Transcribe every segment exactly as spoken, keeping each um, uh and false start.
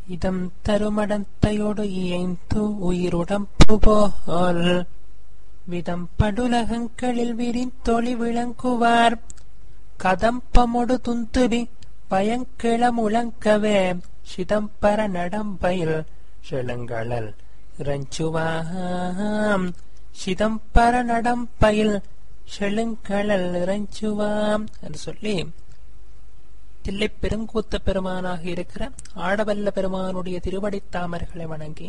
இதம் தருமடத்தையோடு இயைந்து உயிருடம்பு போல் விதம் படுலகங்களில் விரிந்தொளி விளங்குவார் கதம்பமொடு துந்துபி பயங்கிள முழங்கவே சிதம்பர நடம்பயில் செழுங்கழல் இறைஞ்சுவாம் சிதம்பர நடம்பயில் செழுங்கழல் இறைஞ்சுவாம் என்று சொல்லி தில்லை பெருங்கூத்த பெருமானாக இருக்கிற ஆடவல்ல பெருமானுடைய திருவடி தாமர்களை வணங்கி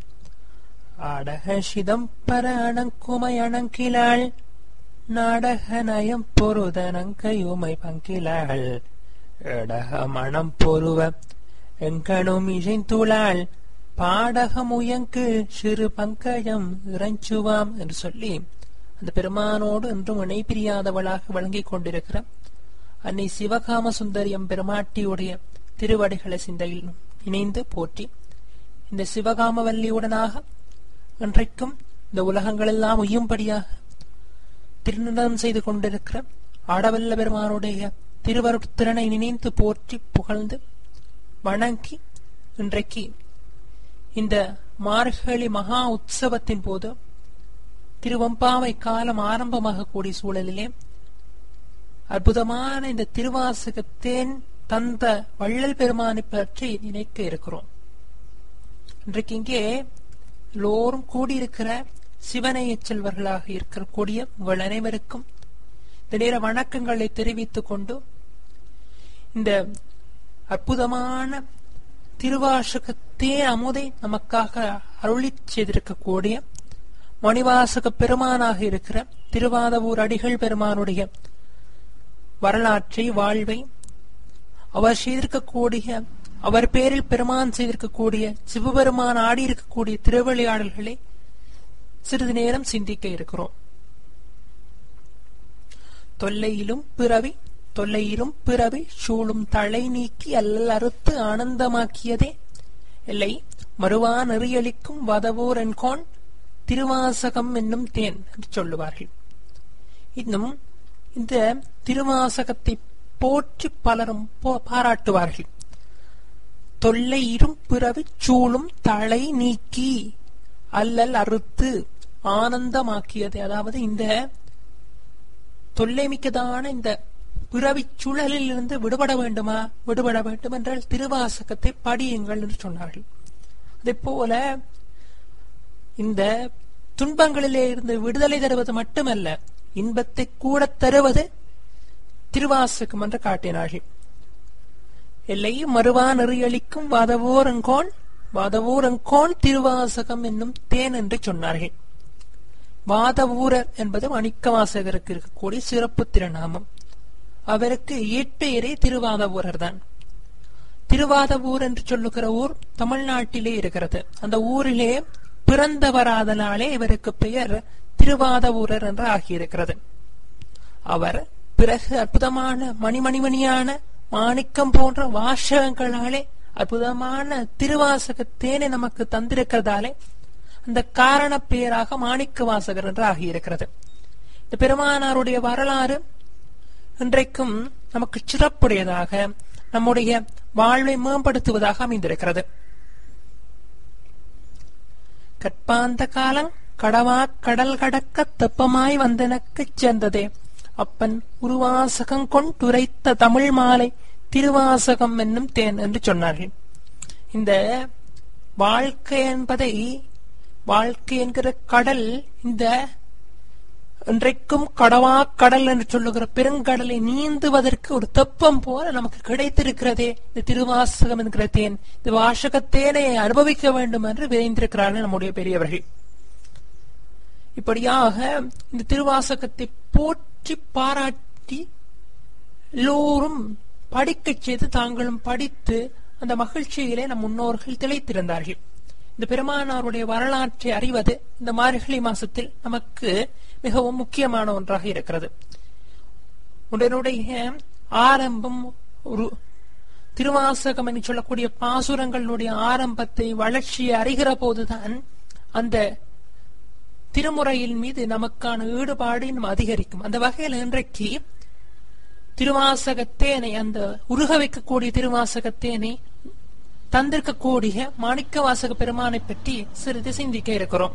ஆடக சிதம்பர அணங்குமை அணங்கிலாள் நாடக நயம் பொருதனங்கையுமை பங்கிலாள் எடக மணம் பொருவ எங்கனும் இசைந்துளாள் பாடக முயங்கு சிறு பங்கயம் இறைஞ்சுவாம் என்று சொல்லி அந்த பெருமானோடு இன்றும் இணை பிரியாதவளாக வழங்கிக் கொண்டிருக்கிற அன்னை சிவகாம சுந்தரியம் பெருமாட்டியுடைய திருவடிகளை சிந்தையில் இணைந்து போற்றி இந்த சிவகாமவல்லியுடனாக இன்றைக்கும் இந்த உலகங்களெல்லாம் உய்யும்படியாக திருநடம் செய்து கொண்டிருக்கிற ஆடவல்ல பெருமானுடைய திருவருட்திறனை நினைந்து போற்றி புகழ்ந்து வணங்கி இன்றைக்கு இந்த மார்கழி மகா உற்சவத்தின் போது திருவம்பாவை காலம் ஆரம்பமாக கூடிய சூழலிலே அற்புதமான இந்த திருவாசகத்தேன் தந்த வள்ளல் பெருமானை பற்றி நினைக்க இருக்கிறோம். இன்றைக்கு இங்கே எல்லோரும் கூடியிருக்கிற சிவனைய செல்வர்களாக இருக்கக்கூடிய உங்கள் அனைவருக்கும் இந்த நேர வணக்கங்களை தெரிவித்துக் கொண்டு இந்த அற்புதமான திருவாசகத்தே அமுதை நமக்காக அருளி செய்திருக்கக்கூடிய மணிவாசக பெருமானாக இருக்கிற திருவாதவூர் அடிகள் பெருமானுடைய வரலாற்றை வாழ்வை அவர் செய்திருக்கக்கூடிய அவர் பேரில் பெருமான் செய்திருக்கக்கூடிய சிவபெருமான் ஆடி இருக்கக்கூடிய திருவிளையாடல்களை சிறிது நேரம் சிந்திக்க இருக்கிறோம். தொல்லையிலும் பிறவி தொல்லையிலும் பிறவி சூழும் தலை நீக்கி அல்லல் அறுத்து ஆனந்தமாக்கியதே எல்லை மறுவா நெறியளிக்கும் வதவோர் என்கோன் திருவாசகம் என்னும் தேன் என்று சொல்லுவார்கள். இன்னும் இந்த திருவாசகத்தை போற்றி பலரும் பாராட்டுவார்கள். தொல்லை இரும் பிறவி சூழும் தலை நீக்கி அல்லல் அறுத்து ஆனந்தமாக்கியது. அதாவது இந்த தொல்லை மிக்கதான இந்த பிறவி சூழலில் இருந்து விடுபட வேண்டுமா விடுபட வேண்டும் என்றால் திருவாசகத்தை படியுங்கள் என்று சொன்னார்கள். அதே போல இந்த துன்பங்களிலே இருந்து விடுதலை தருவது மட்டுமல்ல, இன்பத்தை கூட தருவது திருவாசகம் என்று காட்டினார்கள். எல்லை மறுவா நெறியளிக்கும் வாதவோரங்கோன் வாதவூரங்கோன் திருவாசகம் என்னும் தேன் என்று சொன்னார்கள். வாதவூரர் என்பது மாணிக்க வாசகருக்கு இருக்கக்கூடிய சிறப்பு திருநாமம். அவருக்கு இயற்பெயரே திருவாதவூரர் தான். திருவாதவூர் என்று சொல்லுகிற ஊர் தமிழ்நாட்டிலே இருக்கிறது. அந்த ஊரிலே பிறந்தவராதனாலே இவருக்கு பெயர் திருவாதவூரர் என்று ஆகியிருக்கிறது. அவர் பிறகு அற்புதமான மணிமணிமணியான மாணிக்கம் போன்ற வாசகங்களாலே அற்புதமான திருவாசக தேனை நமக்கு தந்திருக்கிறதாலே அந்த காரண பெயராக மாணிக்க வாசகர் என்று ஆகியிருக்கிறது. இந்த பெருமானாருடைய வரலாறு இன்றைக்கும் நமக்கு சிறப்புடையதாக நம்முடைய வாழ்வை மேம்படுத்துவதாக அமைந்திருக்கிறது. கற்பாந்த காலம் கடவா கடல் கடக்க தெப்பமாய் வந்தனக்கு சேர்ந்ததே அப்பன் உருவாசகம் கொண்டுரைத்த தமிழ் மாலை திருவாசகம் என்னும் தேன் என்று சொன்னார்கள். இந்த வாழ்க்கை என்பதை வாழ்க்கை என்கிற கடல் இந்த இன்றைக்கும் கடவா கடல் என்று சொல்லுகிற பெருங்கடலை நீந்துவதற்கு ஒரு தெப்பம் போல நமக்கு கிடைத்திருக்கிறதே இந்த திருவாசகம் என்கிற தேன். இந்த வாசகத்தேனை அனுபவிக்க வேண்டும் என்று விரைந்திருக்கிறார்கள் நம்முடைய பெரியவர்கள். இப்படியாக இந்த திருவாசகத்தை போற்றி பாராட்டி எல்லோரும் படிக்க செய்து தாங்களும் படித்து அந்த மகிழ்ச்சியிலே நம் முன்னோர்கள் திளைத்திருந்தார்கள். இந்த பெருமானாருடைய வரலாற்றை அறிவது இந்த மார்கழி மாசத்தில் நமக்கு மிகவும் முக்கியமான ஒன்றாக இருக்கிறது. உடனுடைய ஆரம்பம் ஒரு திருவாசகம் என்று சொல்லக்கூடிய பாசுரங்களுடைய ஆரம்பத்தை வளர்ச்சியை அறிகிற போதுதான் அந்த திருமுறையின் மீது நமக்கான ஈடுபாடு இன்னும் அதிகரிக்கும். அந்த வகையில் இன்றைக்கு திருவாசகத்தேனை அந்த உருக வைக்கக்கூடிய திருவாசகத்தேனை தந்திருக்கக்கூடிய மாணிக்க வாசக பெருமானை பற்றி சிறிது சிந்திக்க இருக்கிறோம்.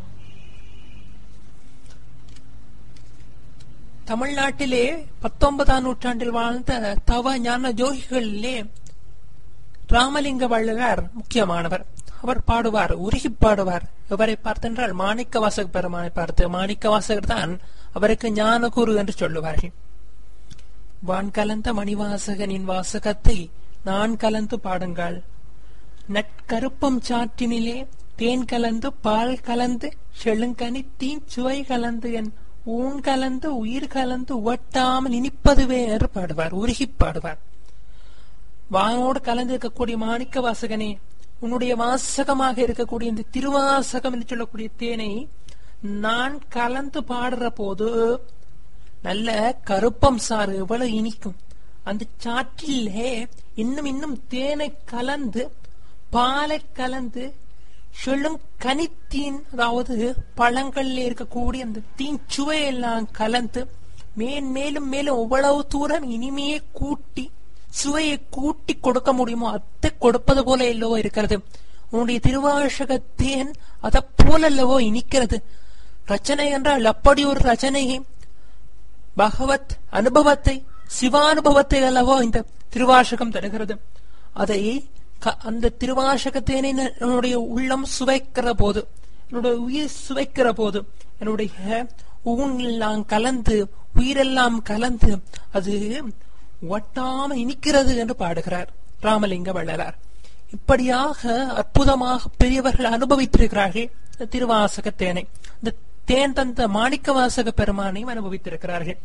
தமிழ்நாட்டிலே பத்தொன்பதாம் நூற்றாண்டில் வாழ்ந்த தவ ஞான ஜோகிகளிலே ராமலிங்க வள்ளலார் முக்கியமானவர். அவர் பாடுவார், உருகி பாடுவார். இவரை பார்த்தென்றால் மாணிக்க வாசக பெருமானை பார்த்து மாணிக்க வாசகர் தான் அவருக்கு ஞான குரு என்று சொல்லுவார்கள். வான் கலந்த மணிவாசகனின் வாசகத்தை நான் கலந்து பாடுங்கள், நட்கருப்பம் சாற்றினிலே தேன் கலந்து பால் கலந்து செழுங்கனி தீச்சுவை கலந்து என் ஊன் கலந்து உயிர் கலந்து உவட்டாமல் இனிப்பதுவே என்று பாடுவார், உருகி பாடுவார். வானோடு கலந்து இருக்கக்கூடிய மாணிக்க வாசகனே, உன்னுடைய வாசகமாக இருக்கக்கூடிய இந்த திருவாசகம் என்று சொல்லக்கூடிய தேனை நான் கலந்து பாடுற போது நல்ல கருப்பம் சாறு எவ்வளவு இனிக்கும். அந்த சாற்றிலே இன்னும் இன்னும் தேனை கலந்து பாலை கலந்து செழும் கனித்தீன், அதாவது பழங்கள்ல இருக்கக்கூடிய அந்த தீன் சுவையெல்லாம் கலந்து மேன் மேலும் மேலும் எவ்வளவு தூரம் இனிமையை கூட்டி சுவையை கூட்டி கொடுக்க முடியுமோ அதை கொடுப்பது போல அல்லவோ இருக்கிறது உன்னுடைய திருவாசகத்தேன். அதை போல அல்லவோ இனிக்கிறது. ரச்சனை என்றால் அப்படி ஒரு ரச்சனையை, பகவத் அனுபவத்தை, சிவானுபவத்தை அல்லவோ இந்த திருவாசகம் தருகிறது. அதை அந்த திருவாசகத்தேனை என்னுடைய உள்ளம் சுவைக்கிற போது, என்னுடைய உயிர் சுவைக்கிற போது, என்னுடைய ஊனெல்லாம் கலந்து உயிரெல்லாம் கலந்து அது ஒட்டாம இனிக்கிறது என்று பாடுகிறார் ராமலிங்க வள்ளலார். இப்படியாக அற்புதமாக பெரியவர்கள் அனுபவித்திருக்கிறார்கள் திருவாசக தேனை. இந்த தேன் தந்த மாணிக்க வாசக பெருமானையும் அனுபவித்திருக்கிறார்கள்.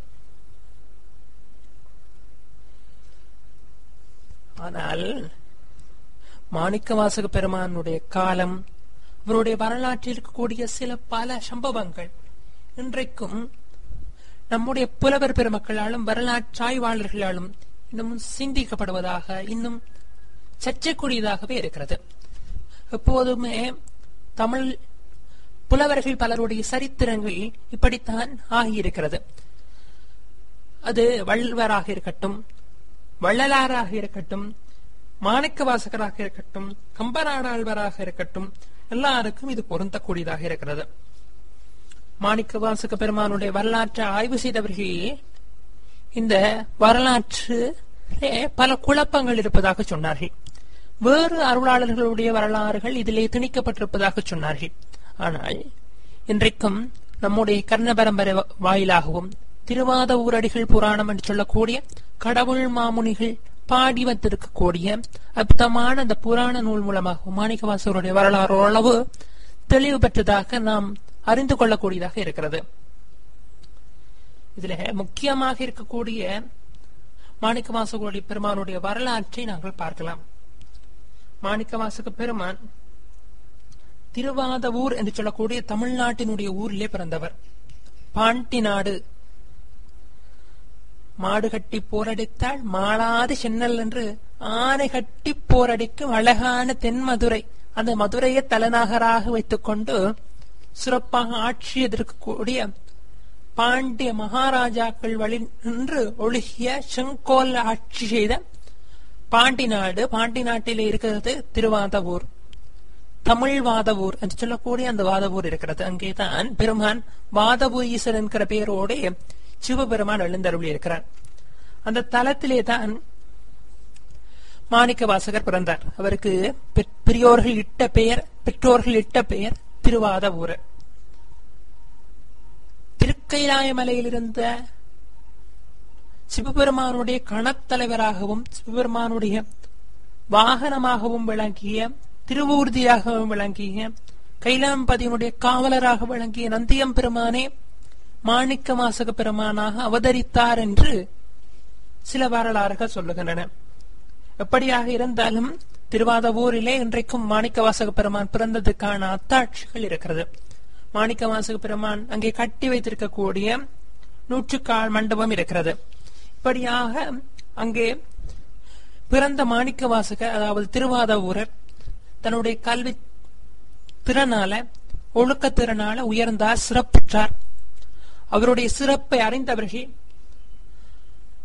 ஆனால் மாணிக்க வாசக பெருமானுடைய காலம், அவருடைய வரலாற்றில் இருக்கக்கூடிய சில பல சம்பவங்கள் இன்றைக்கும் நம்முடைய புலவர் பெருமக்களாலும் வரலாற்று ஆய்வாளர்களாலும் இன்னும் சிந்திக்கப்படுவதாக, இன்னும் சர்ச்சைக்குரியதாகவே இருக்கிறது. எப்போதுமே தமிழ் புலவர்கள் பலருடைய சரித்திரங்கள் இப்படித்தான் ஆகியிருக்கிறது. அது வள்ளுவராக இருக்கட்டும், வள்ளலாராக இருக்கட்டும், மாணிக்க வாசகராக இருக்கட்டும், கம்பநாடாழ்வராக இருக்கட்டும், எல்லாருக்கும் இது பொருந்தக்கூடியதாக இருக்கிறது. மாணிக்க வாசக பெருமானுடைய வரலாற்றை ஆய்வு செய்தவர்கள் இந்த வரலாற்று பல குழப்பங்கள் இருப்பதாக சொன்னார்கள். வேறு அருளாளர்களுடைய வரலாறுகள் இதிலே திணிக்கப்பட்டிருப்பதாக சொன்னார்கள். ஆனால் இன்றைக்கும் நம்முடைய கர்ண பரம்பரை வாயிலாகவும் திருவாத ஊரடிகள் புராணம் என்று சொல்லக்கூடிய கடவுள் மாமுனிகள் பாடி வந்திருக்கக்கூடிய அற்புதமான அந்த புராண நூல் மூலமாக மாணிக்க வாசகருடைய வரலாறு ஓரளவு தெளிவு பெற்றதாக நாம் அறிந்து கொள்ளக்கூடியதாக இருக்கிறது. இதுல முக்கியமாக இருக்கக்கூடிய மாணிக்க வாசகருடைய பெருமானுடைய வரலாற்றை நாங்கள் பார்க்கலாம். மாணிக்க வாசக பெருமான் திருவாத ஊர் என்று சொல்லக்கூடிய தமிழ்நாட்டினுடைய ஊரிலே பிறந்தவர். பாண்டி நாடு மாடு கட்டி போரடித்தால் மாளாது சென்னல் என்று ஆனை கட்டி போரடிக்கும் அழகான தென் மதுரை, அந்த மதுரையை தலைநகராக வைத்துக் கொண்டு சிறப்பாக ஆட்சி எதிர்க்கக்கூடிய பாண்டிய மகாராஜாக்கள் வழி நின்று ஒழுகிய செங்கோல் ஆட்சி செய்த பாண்டி நாடு. பாண்டி நாட்டிலே இருக்கிறது திருவாதவூர், தமிழ் வாதவூர் என்று சொல்லக்கூடிய அந்த வாதவூர் இருக்கிறது. அங்கேதான் பெருமான் வாதவூரீசர் என்கிற பெயரோடு சிவபெருமான் எழுந்தருளி இருக்கிறார். அந்த தலத்திலே தான் மாணிக்க வாசகர் பிறந்தார். அவருக்கு பெரியோர்கள் இட்ட பெயர், பெற்றோர்கள் இட்ட பெயர் திருவாதவூர். திருக்கைலாய மலையில் இருந்த சிவபெருமானுடைய கணத்தலைவராகவும் சிவபெருமானுடைய வாகனமாகவும் விளங்கிய, திருவூர்தியாகவும் விளங்கிய, கைலாம்பதியினுடைய காவலராக விளங்கிய நந்தியம் பெருமானே மாணிக்க வாசக பெருமானாக அவதரித்தார் என்று சில வரலாறுகள் சொல்லுகின்றன. எப்படியாக இருந்தாலும் திருவாதவூரிலே இன்றைக்கும் மாணிக்க வாசக பெருமான் பிறந்ததுக்கான அத்தாட்சிகள் இருக்கிறது. மாணிக்க வாசக பெருமான் அங்கே கட்டி வைத்திருக்கக்கூடிய நூற்றுக்கால் மண்டபம் இருக்கிறது. இப்படியாக அங்கே பிறந்த மாணிக்க வாசக, அதாவது திருவாதவூரர் தன்னுடைய கல்வி திறனால, ஒழுக்க திறனால உயர்ந்தார், சிறப்புற்றார். அவருடைய சிறப்பை அறிந்தவர்கள்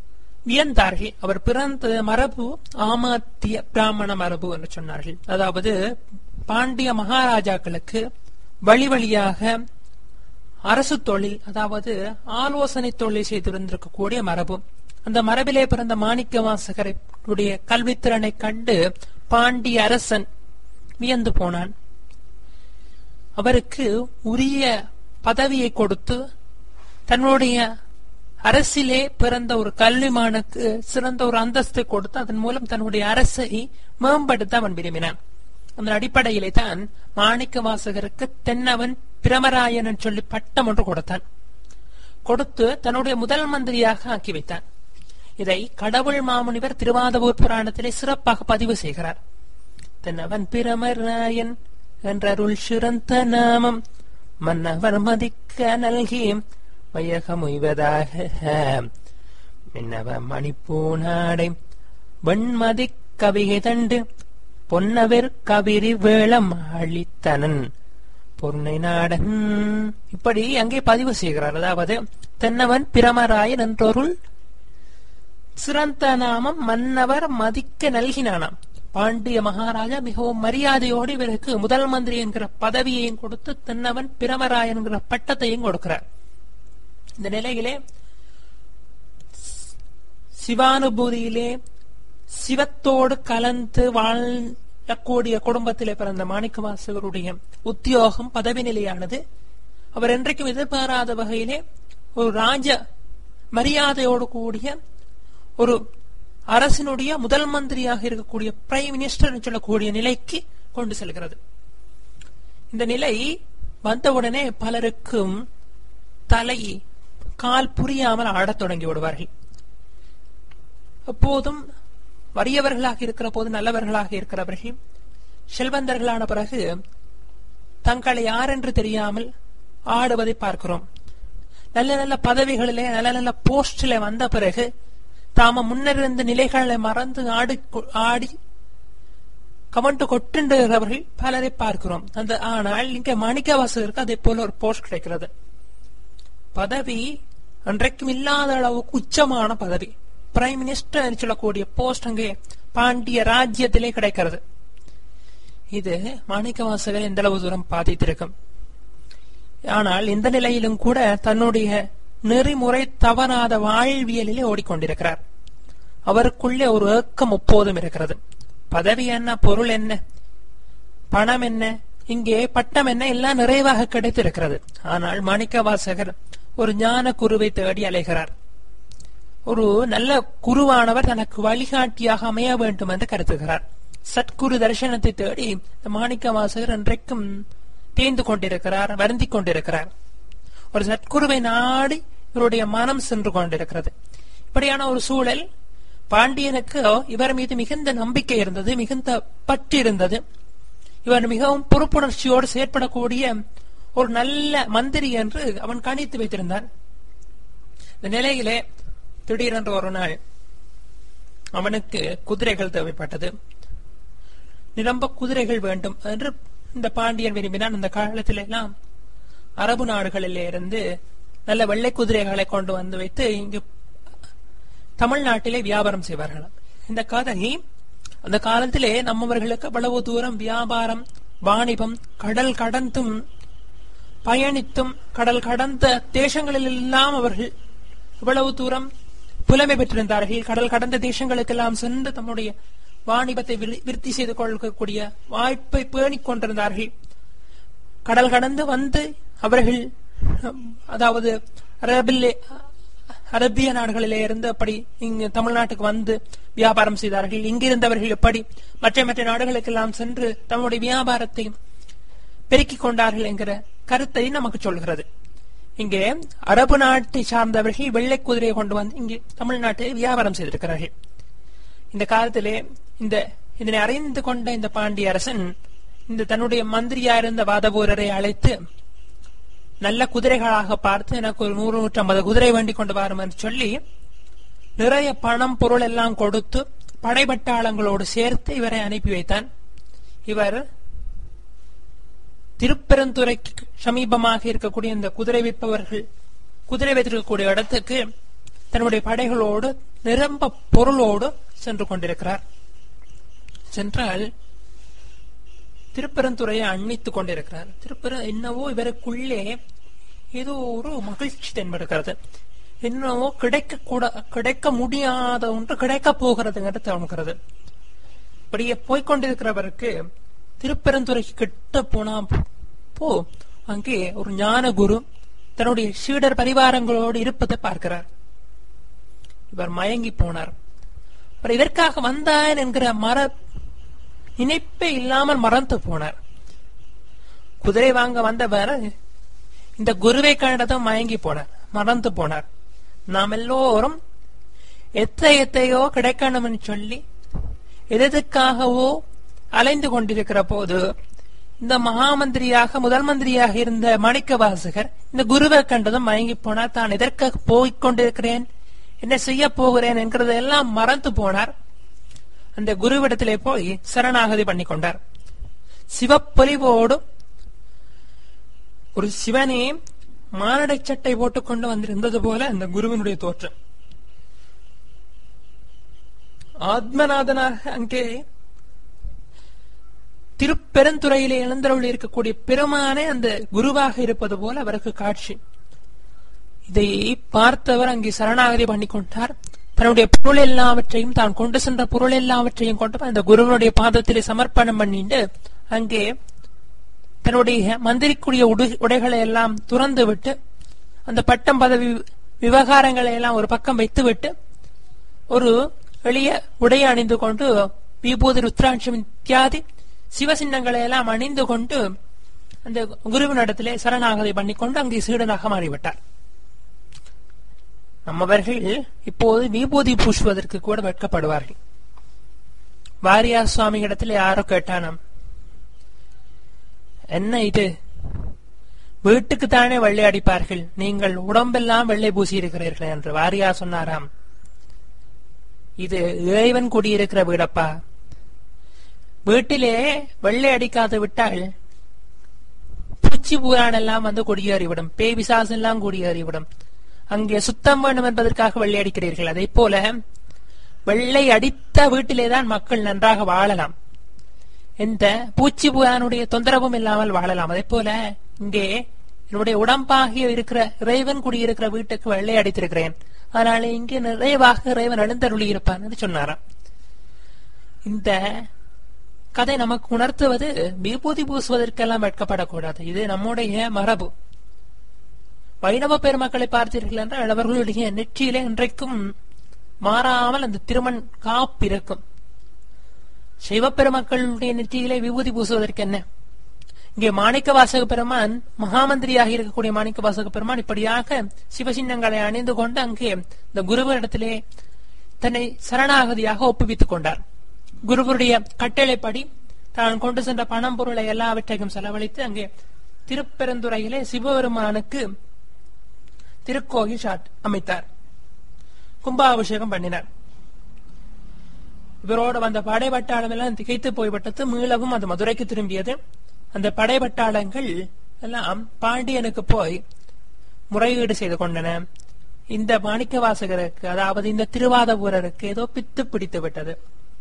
வியந்தார்கள். அவர் பிறந்த மரபு ஆமாத்திய பிராமண மரபு என்று சொன்னார்கள். அதாவது பாண்டிய மகாராஜாக்களுக்கு வழி வழியாக அரசு தொழில், அதாவது ஆலோசனை தொழில் செய்திருந்திருக்கக்கூடிய மரபு. அந்த மரபிலே பிறந்த மாணிக்க வாசகருடைய கல்வித்திறனை கண்டு பாண்டிய அரசன் வியந்து போனான். அவருக்கு உரிய பதவியை கொடுத்து தன்னுடைய அரசிலே பிறந்த ஒரு கல்விமானுக்கு சிறந்த ஒரு அந்தஸ்தை கொடுத்து அதன் மூலம் தன்னுடைய அரசை மேம்படுத்த அவன் விரும்பினான். அந்த அடிப்படையிலே தான் மாணிக்க வாசகருக்கு தென்னவன் பிரமராயன் சொல்லி பட்டம் ஒன்று கொடுத்தான். கொடுத்து தன்னுடைய முதல் மந்திரியாக ஆக்கி வைத்தான். இதை கடவுள் மாமுனிவர் திருவாதவூர் புராணத்திலே சிறப்பாக பதிவு செய்கிறார். தென்னவன் பிரமராயன் என்ற அருள் சிறந்த நாமம் மன்னவர் மதிக்க நல்கி வையகமுய்வதாக மின்னவ மணிப்பூநாடை வெண்மதி கவிகை தண்டு பொன்னவர் கவிரி வேளம் அளித்தனன் பொன்னை நாடன். இப்படி அங்கே பதிவு செய்கிறார். அதாவது தென்னவன் பிரமராயன் என்றொருள் சிறந்த நாமம் மன்னவர் மதிக்க நல்கினானாம். பாண்டிய மகாராஜா மிகவும் மரியாதையோடு இவருக்கு முதல் மந்திரி என்கிற பதவியையும் கொடுத்து தென்னவன் பிரமராயன் என்கிற பட்டத்தையும் கொடுக்கிறார். இந்த நிலையிலே சிவானுபூதியிலே சிவத்தோடு கலந்து வாழக்கூடிய குடும்பத்திலே பிறந்த மாணிக்க வாசகருடைய உத்தியோகம் பதவி நிலையானது அவர் என்றைக்கும் எதிர்பாராத வகையிலே ஒரு ராஜ மரியாதையோடு கூடிய ஒரு அரசினுடைய முதல் மந்திரியாக இருக்கக்கூடிய பிரைம் மினிஸ்டர் சொல்லக்கூடிய நிலைக்கு கொண்டு செல்கிறது. இந்த நிலை வந்தவுடனே பலருக்கும் தலை கால் புரியாமல் ஆடத் தொடங்கி விடுவார்கள். எப்போதும் வறியவர்களாக இருக்கிற போது நல்லவர்களாக இருக்கிறவர்கள் செல்வந்தர்களான பிறகு தங்களை யார் என்று தெரியாமல் ஆடுவதை பார்க்கிறோம். நல்ல நல்ல பதவிகளிலே நல்ல நல்ல போஸ்டிலே வந்த பிறகு தாம முன்னிருந்த நிலைகளை மறந்து ஆடி ஆடி கமெண்ட் கொட்டுகிறவர்கள் பலரை பார்க்கிறோம். அந்த ஆனால் இங்க மாணிக்க வாசகருக்கு அதே போல ஒரு போஸ்ட் கிடைக்கிறது. பதவி அன்றைக்கும் இல்லாத அளவுக்கு உச்சமான பதவி, பிரைம் மினிஸ்டர் சொல்லக்கூடிய போஸ்ட் அங்கே பாண்டிய ராஜ்யத்திலே கிடைக்கிறது. இது மாணிக்க வாசகர் எந்த அளவு தூரம் பாதித்திருக்கும். ஆனால் இந்த நிலையிலும் கூட தன்னுடைய நெறிமுறை தவறாத வாழ்வியலிலே ஓடிக்கொண்டிருக்கிறார். அவருக்குள்ளே ஒரு ஏக்கம் எப்போதும் இருக்கிறது. பதவி என்ன, பொருள் என்ன, பணம் என்ன, இங்கே பட்டம் என்ன, எல்லாம் நிறைவாக கிடைத்திருக்கிறது. ஆனால் மாணிக்க வாசகர் ஒரு ஞான குருவை தேடி அலைகிறார். ஒரு நல்ல குருவானவர் தனக்கு வழிகாட்டியாக அமைய வேண்டும் என்று கருதுகிறார். சத்குரு தரிசனத்தை தேடி மாணிக்க வாசகர் இன்றைக்கும் தேய்ந்து கொண்டிருக்கிறார், வருந்தி கொண்டிருக்கிறார். ஒரு சத்குருவை நாடி இவருடைய மனம் சென்று கொண்டிருக்கிறது. இப்படியான ஒரு சூழல் பாண்டியனுக்கு இவர் மீது மிகுந்த நம்பிக்கை இருந்தது, மிகுந்த பற்று இருந்தது. இவர் மிகவும் பொறுப்புணர்ச்சியோடு செயற்படக்கூடிய ஒரு நல்ல மந்திரி என்று அவன் கணித்து வைத்திருந்தான். இந்த நிலையிலே திடீரென்று ஒரு நாள் அவனுக்கு குதிரைகள் தேவைப்பட்டது. நிரம்ப குதிரைகள் வேண்டும் என்று இந்த பாண்டியன் விரும்பினான். அந்த காலத்தில எல்லாம் அரபு நாடுகளிலே இருந்து நல்ல வெள்ளை குதிரைகளை கொண்டு வந்து வைத்து இங்கு தமிழ்நாட்டிலே வியாபாரம் செய்வார்கள். இந்த கதை அந்த காலத்திலே நம்மவர்களுக்கு அவ்வளவு தூரம் வியாபாரம், வாணிபம், கடல் கடந்தும் பயணித்தும் கடல் கடந்த தேசங்களில் எல்லாம் அவர்கள் இவ்வளவு தூரம் புலமை பெற்றிருந்தார்கள். கடல் கடந்த தேசங்களுக்கெல்லாம் சென்று தம்முடைய வாணிபத்தை விருத்தி செய்து கொள்ளக்கூடிய வாய்ப்பை பேணிக் கொண்டிருந்தார்கள். கடல் கடந்து வந்து அவர்கள் அதாவது அரபிலே அரபிய நாடுகளிலே இருந்து அப்படி இங்கு தமிழ்நாட்டுக்கு வந்து வியாபாரம் செய்தார்கள். இங்கிருந்தவர்கள் எப்படி மற்ற மற்ற நாடுகளுக்கெல்லாம் சென்று தம்முடைய வியாபாரத்தை பெருக்கிக் கொண்டார்கள் என்கிற கருத்தை நமக்கு சொல்கிறது. இங்கே அரபு நாட்டை சார்ந்தவர்கள் வெள்ளை குதிரையை கொண்டு வந்து இங்கே தமிழ்நாட்டில் வியாபாரம் செய்திருக்கிறார்கள். இந்த காலத்திலே இந்த இதனை அறிந்து கொண்ட இந்த பாண்டிய அரசன் இந்த தன்னுடைய மந்திரியா இருந்த வாதவூரரை அழைத்து நல்ல குதிரைகளாக பார்த்து எனக்கு ஒரு நூறு நூற்றி ஐம்பது குதிரை வேண்டிக் கொண்டு வரும் என்று சொல்லி நிறைய பணம் பொருள் எல்லாம் கொடுத்து படைபட்டாளங்களோடு சேர்த்து இவரை அனுப்பி வைத்தான். இவர் திருப்பெருந்துறைக்கு சமீபமாக இருக்கக்கூடிய இந்த குதிரை விற்பவர்கள் குதிரை வைத்திருக்கக்கூடிய இடத்துக்கு தன்னுடைய படைகளோடு நிரம்ப பொருளோடு சென்று கொண்டிருக்கிறார். சென்றால் திருப்பெருந்துறையை அண்மித்துக் கொண்டிருக்கிறார். திருப்பெரு என்னவோ இவருக்குள்ளே ஏதோ ஒரு மகிழ்ச்சி தென்படுகிறது. என்னவோ கிடைக்க கூட கிடைக்க முடியாத ஒன்று கிடைக்க போகிறதுங்கிறது தோணுகிறது. இப்படியே போய்கொண்டிருக்கிறவருக்கு திருப்பெருந்துறைக்கு கிட்ட போனா போ அங்கே ஒரு ஞான குரு தன்னுடைய சீடர் பரிவாரங்களோடு இருப்பதை பார்க்கிறார். இவர் மயங்கி போனார். அவர் இதற்காக வந்தான் என்கிற மர நினைப்பே இல்லாமல் மறந்து போனார். குதிரை வாங்க வந்தவர் இந்த குருவை கண்டதும் மயங்கி போனார், மறந்து போனார். நாம் எல்லோரும் எத்த எத்தையோ கிடைக்கணும்னு சொல்லி எதற்காகவோ அலைந்து கொண்டிருக்கிற போது இந்த மகாமந்திரியாக முதல் மந்திரியாக இருந்த மாணிக்க வாசகர் இந்த குருவை கண்டதும் மயங்கி போனார். தான் எதற்காக போய்கொண்டிருக்கிறேன், என்ன செய்ய போகிறேன் என்கிறதெல்லாம் மறந்து போனார். அந்த குருவிடத்திலே போய் சரணாகதி பண்ணி கொண்டார். சிவப்பொலிவோடு ஒரு சிவனே மானடை சட்டை போட்டுக்கொண்டு வந்திருந்தது போல அந்த குருவினுடைய தோற்றம். ஆத்மநாதனாக அங்கே திருப்பெருந்துறையிலே எழுந்தருள் இருக்கக்கூடிய பெருமானே அந்த குருவாக இருப்பது போல அவருக்கு காட்சி. இதை பார்த்தவர் அங்கே சரணாகதி பண்ணி கொண்டார். தன்னுடைய பொருள் எல்லாவற்றையும் தான் கொண்டு சென்ற பொருள் எல்லாவற்றையும் கொண்டு அந்த குருவனுடைய பாதத்திலே சமர்ப்பணம் பண்ணிட்டு அங்கே தன்னுடைய மந்திரிக்குரிய உடைகளை எல்லாம் துறந்து விட்டு அந்த பட்டம் பதவி விவகாரங்களை எல்லாம் ஒரு பக்கம் வைத்து விட்டு ஒரு எளிய உடையை அணிந்து கொண்டு விபூதி ருத்ராட்சம் இத்தியாதி சிவசின்னங்களை எல்லாம் அணிந்து கொண்டு அந்த குருவினிடத்திலே சரணாகதி பண்ணிக்கொண்டு அங்கே சீடனாக மாறிவிட்டார். நம்மவர்கள் இப்போது விபூதி பூசுவதற்கு கூட வெட்கப்படுவார்கள். வாரியார் சுவாமி இடத்துல யாரோ கேட்டானாம், என்ன இது வீட்டுக்கு தானே வெள்ளை அடிப்பார்கள், நீங்கள் உடம்பெல்லாம் வெள்ளை பூசி இருக்கிறீர்கள் என்று. வாரியார் சொன்னாராம், இது இறைவன் குடியிருக்கிற வீடப்பா, வீட்டிலே வெள்ளை அடிக்காது விட்டால் பூச்சி பூரான் எல்லாம் வந்து குடியேறிவிடும், பேய் பிசாசு எல்லாம் குடியேறிவிடும். அங்கே சுத்தம் வேண்டும் என்பதற்காக வெள்ளை அடிக்கிறீர்கள். அதே போல வெள்ளை அடித்த வீட்டிலேதான் மக்கள் நன்றாக வாழலாம், எந்த பூச்சி பூரானுடைய தொந்தரவும் இல்லாமல் வாழலாம். அதே போல இங்கே என்னுடைய உடம்பாகிய இருக்கிற இறைவன் குடியிருக்கிற வீட்டுக்கு வெள்ளை அடித்திருக்கிறேன், அதனால இங்கே நிறைவாக இறைவன் எழுந்தருளி இருப்பான் என்று சொன்னாராம். இந்த கதை நமக்கு உணர்த்துவது விபூதி பூசுவதற்கெல்லாம் வெட்கப்படக்கூடாது, இது நம்முடைய மரபு. வைணவ பெருமக்களை பார்த்தீர்கள் என்றால் அவர்களுடைய நெற்றியிலே இன்றைக்கும் மாறாமல் அந்த திருமண் காப்பு இருக்கும். சைவ பெருமக்களுடைய நெற்றியிலே விபூதி பூசுவதற்கு என்ன? இங்கே மாணிக்க வாசக பெருமான் மகாமந்திரியாக இருக்கக்கூடிய மாணிக்க வாசக பெருமான் இப்படியாக சிவசின்னங்களை அணிந்து கொண்டு அங்கே இந்த குருவரிடத்திலே தன்னை சரணாகதியாக ஒப்புவித்துக் கொண்டார். குருவருடைய கட்டளைப்படி தான் கொண்டு சென்ற பணம் பொருளை எல்லாவற்றையும் செலவழித்து அங்கே திருப்பெருந்துறையிலே சிவபெருமானுக்கு திருக்கோயில் அமைத்தார், கும்பாபிஷேகம் பண்ணினார். இவரோடு வந்த படைபட்டாளம் எல்லாம் திகைத்து போய்விட்டது. மீளவும் அது மதுரைக்கு திரும்பியது. அந்த படைபட்டாளங்கள் எல்லாம் பாண்டியனுக்கு போய் முறையீடு செய்து கொண்டன. இந்த மாணிக்க வாசகருக்கு, அதாவது இந்த திருவாதவூரருக்கு ஏதோ பித்து பிடித்து விட்டது.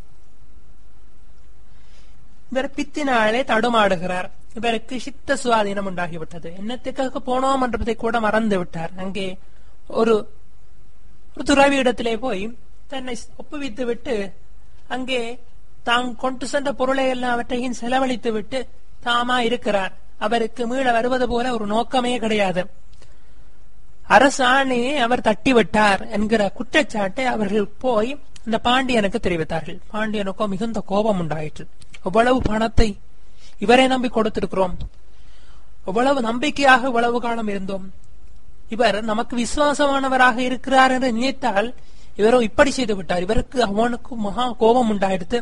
இவர் பித்தினாலே தடுமாடுகிறார். இவருக்கு சித்த சுவாதீனம் உண்டாகிவிட்டது. என்னத்துக்காக போனோம் என்றதை கூட மறந்து விட்டார். அங்கே ஒரு துறவி இடத்திலே போய் தன்னை ஒப்புவித்து விட்டு அங்கே தாம் கொண்டு சென்ற பொருளை எல்லாவற்றையும் செலவழித்து விட்டு தாமா இருக்கிறார். அவருக்கு மீள வருவது போல ஒரு நோக்கமே கிடையாது. அரசாணையை அவர் தட்டிவிட்டார் என்கிற குற்றச்சாட்டை அவர்கள் போய் அந்த பாண்டியனுக்கு தெரிவித்தார்கள். பாண்டியனுக்கோ மிகுந்த கோபம் உண்டாயிற்று. எவ்வளவு பணத்தை இவரை நம்பி கொடுத்திருக்கிறோம், எவ்வளவு நம்பிக்கையாக இவ்வளவு காலம் இருந்தோம், இவர் நமக்கு விசுவாசமானவராக இருக்கிறார் என்று நினைத்தால் இவரோ இப்படி செய்து விட்டார். இவருக்கு அவனுக்கு மகா கோபம் உண்டாயிடுத்து.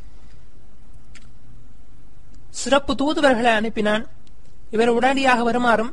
சிறப்பு தூதுவர்களை அனுப்பினான். இவர் உடனடியாக வருமாறும்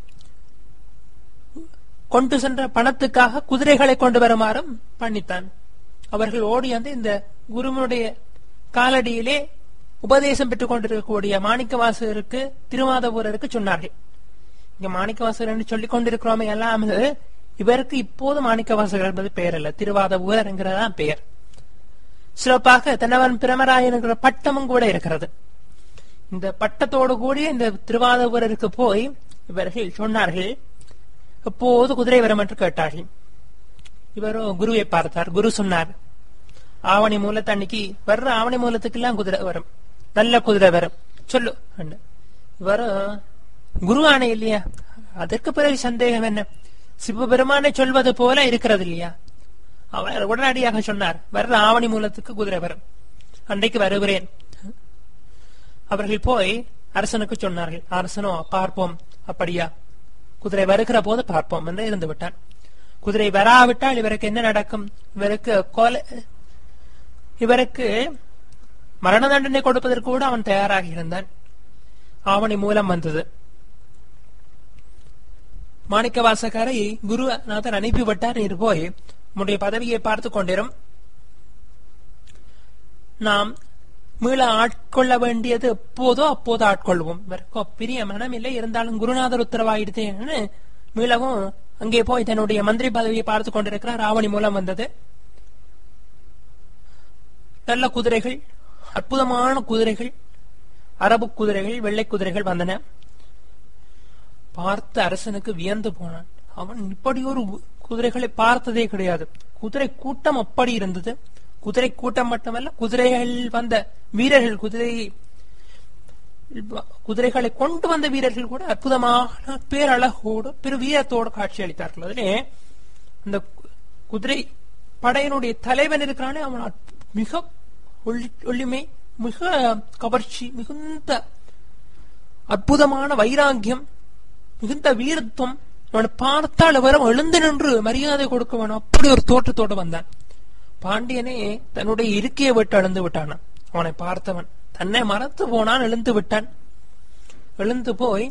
கொண்டு சென்ற பணத்துக்காக குதிரைகளை கொண்டு வருமாறும் பண்ணித்தான். அவர்கள் ஓடி வந்து இந்த குருவனுடைய காலடியிலே உபதேசம் பெற்றுக் கொண்டிருக்கக்கூடிய மாணிக்க வாசகருக்கு திருவாதவூரருக்கு சொன்னார்கள். இங்க மாணிக்க வாசகர் என்று சொல்லிக் கொண்டிருக்கிறோமே எல்லாம் இவருக்கு இப்போது மாணிக்கவாசகர் என்பது பெயர் அல்ல, திருவாதவூரர் என்கிறதான் பெயர். சிறப்பாக தென்னவன் பிரமராயன் என்கிற பட்டமும் கூட இருக்கிறது. இந்த பட்டத்தோடு கூடிய இந்த திருவாதவூரருக்கு போய் இவர்கள் சொன்னார்கள், எப்போது குதிரை வரும் என்று கேட்டார்கள். இவரோ குருவை பார்த்தார். குரு சொன்னார், ஆவணி மூலத்து அன்னைக்கு வர்ற ஆவணி மூலத்துக்கு எல்லாம் குதிரை வரும், நல்ல குதிரை வரும் சொல்லு. இவரும் குரு ஆணை இல்லையா, அதற்கு பிறகு சந்தேகம் என்ன, சிவபெருமானை சொல்வது போல இருக்கிறது இல்லையா. அவர் உடனடியாக சொன்னார், வர்ற ஆவணி மூலத்துக்கு குதிரை வரும், அன்றைக்கு வருகிறேன். அவர்கள் போய் அரசனுக்கு சொன்னார்கள். அரசனோ பார்ப்போம், அப்படியா, குதிரை வருகிற போது பார்ப்போம் என்று இருந்து விட்டான். குதிரை வராவிட்டால் இவருக்கு என்ன நடக்கும், இவருக்கு கொலை, இவருக்கு மரண தண்டனை கொடுப்பதற்கு கூட அவன் தயாராக இருந்தான். ஆவணி மூலம் வந்தது. மாணிக்கவாசகரை குருநாதர் அனுப்பிவிட்டார். நீர் போய் உன்னுடைய பதவியை பார்த்து கொண்டிரும், நாம் மீள ஆட்கொள்ள வேண்டியது எப்போதோ அப்போது ஆட்கொள்வோம். இவருக்கோ பெரிய மனம் இல்லை, இருந்தாலும் குருநாதர் உத்தரவாயிடுதேன்னு மீளவும் அங்கே போய் தன்னுடைய மந்திரி பதவியை பார்த்து கொண்டிருக்கிறார். ஆவணி மூலம் வந்தது. நல்ல குதிரைகள், அற்புதமான குதிரைகள், அரபு குதிரைகள், வெள்ளை குதிரைகள் வந்தன. பார்த்த அரசனுக்கு வியந்து போனான். அவன் இப்படி ஒரு குதிரைகளை பார்த்ததே கிடையாது. குதிரை கூட்டம் அப்படி இருந்தது. குதிரை கூட்டம் மட்டுமல்ல, குதிரைகள் வந்த வீரர்கள், குதிரை குதிரைகளை கொண்டு வந்த வீரர்கள் கூட அற்புதமான பேரழகோடு பெரு வீரத்தோடு காட்சி அளித்தார்கள். அதிலே அந்த குதிரை படையினுடைய தலைவன் இருக்கிறானே, அவன் மிக ஒளிமை, மிக கவர்ச்சி, மிகுந்த அற்புதமான வைராங்கியம், மிகுந்த வீரத்துவம். அவனை பார்த்தால் அவரும் எழுந்து நின்று மரியாதை கொடுக்கவன், அப்படி ஒரு தோற்றத்தோடு வந்தான். பாண்டியனே தன்னுடைய இருக்கையை விட்டு எழுந்து விட்டான். அவனை பார்த்தவன் தன்னை மறந்து போனான், எழுந்து விட்டான். எழுந்து போய்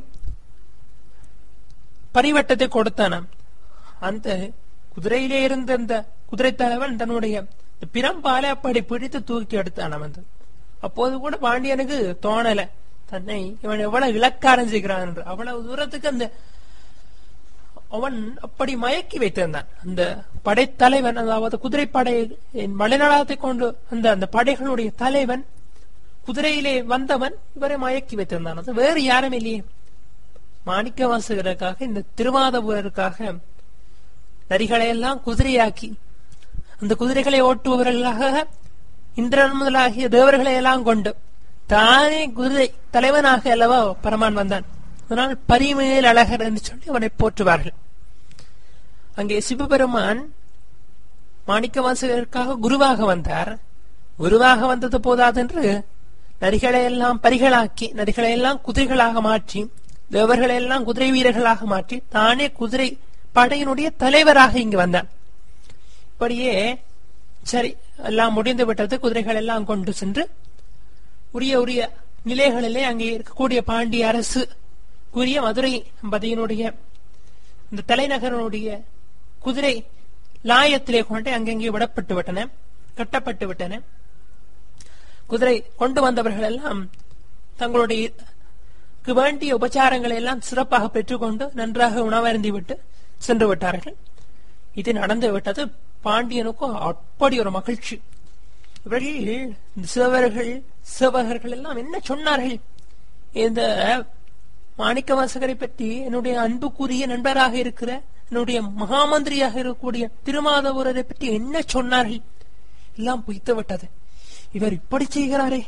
பரிவட்டத்தை கொடுத்தான். அந்த குதிரையிலே இருந்த அந்த குதிரை தலைவன் தன்னுடைய பிரம்பாலை அப்படி பிடித்து தூக்கி எடுத்தான். வந்து அப்போது கூட பாண்டியனுக்கு தோணல தன்னை இவன் எவ்வளவு இலக்காரம் செய்கிறான் என்று. அவ்வளவு தூரத்துக்கு அந்த அவன் அப்படி மயக்கி வைத்திருந்தான். அந்த படைத்தலைவன், அதாவது குதிரைப்படை மலைநலத்தை கொண்டு அந்த அந்த படைகளுடைய தலைவன், குதிரையிலே வந்தவன் இவரை மயக்கி வைத்திருந்தான். அது வேறு யாரும் இல்லையே, மாணிக்கவாசகருக்காக, இந்த திருவாதவூரருக்காக நரிகளை எல்லாம் குதிரையாக்கி அந்த குதிரைகளை ஓட்டுபவர்களாக இந்திரன் முதலாகிய தேவர்களை எல்லாம் கொண்டு தானே குதிரை தலைவனாக அல்லவா பரமான் வந்தான். அதனால் பரிமேல் அழகர் என்று சொல்லி அவனை போற்றுவார்கள். அங்கே சிவபெருமான் மாணிக்கவாசகருக்காக குருவாக வந்தார். குருவாக வந்தது போதாது என்று நரிகளை எல்லாம் பரிகளாக்கி, நரிகளை எல்லாம் குதிரைகளாக மாற்றி, தேவர்களை எல்லாம் குதிரை வீரர்களாக மாற்றி, தானே குதிரை படையினுடைய தலைவராக இங்கு வந்தான். இப்படியே சரி, எல்லாம் முடிந்து விட்டது. குதிரைகள் எல்லாம் கொண்டு சென்று உரிய உரிய நிலைகளிலே அங்கே இருக்கக்கூடிய பாண்டிய அரசு கூறிய மதுரை பதியினுடைய இந்த தலைநகரனுடைய குதிரை லாயத்திலே கொண்டே அங்கங்கே விடப்பட்டு விட்டன, கட்டப்பட்டு விட்டன. குதிரை கொண்டு வந்தவர்கள் எல்லாம் தங்களுடைய வேண்டிய உபச்சாரங்களை எல்லாம் சிறப்பாக பெற்றுக்கொண்டு நன்றாக உணவருந்தி விட்டு சென்று விட்டார்கள். இது நடந்து விட்டது. பாண்டியனுக்கும் அப்படி ஒரு மகிழ்ச்சி. இவர்கள் சிவர்கள் சிவகர்கள் எல்லாம் என்ன சொன்னார்கள், இந்த மாணிக்கவாசகரை பற்றி என்னுடைய அன்புக்குரிய நண்பராக இருக்கிற என்னுடைய மகாமந்திரியாக இருக்கக்கூடிய திருமாதவூரரை பற்றி என்ன சொன்னார்கள், எல்லாம் பொய்த்து விட்டது. இவர் இப்படி செய்கிறாரே,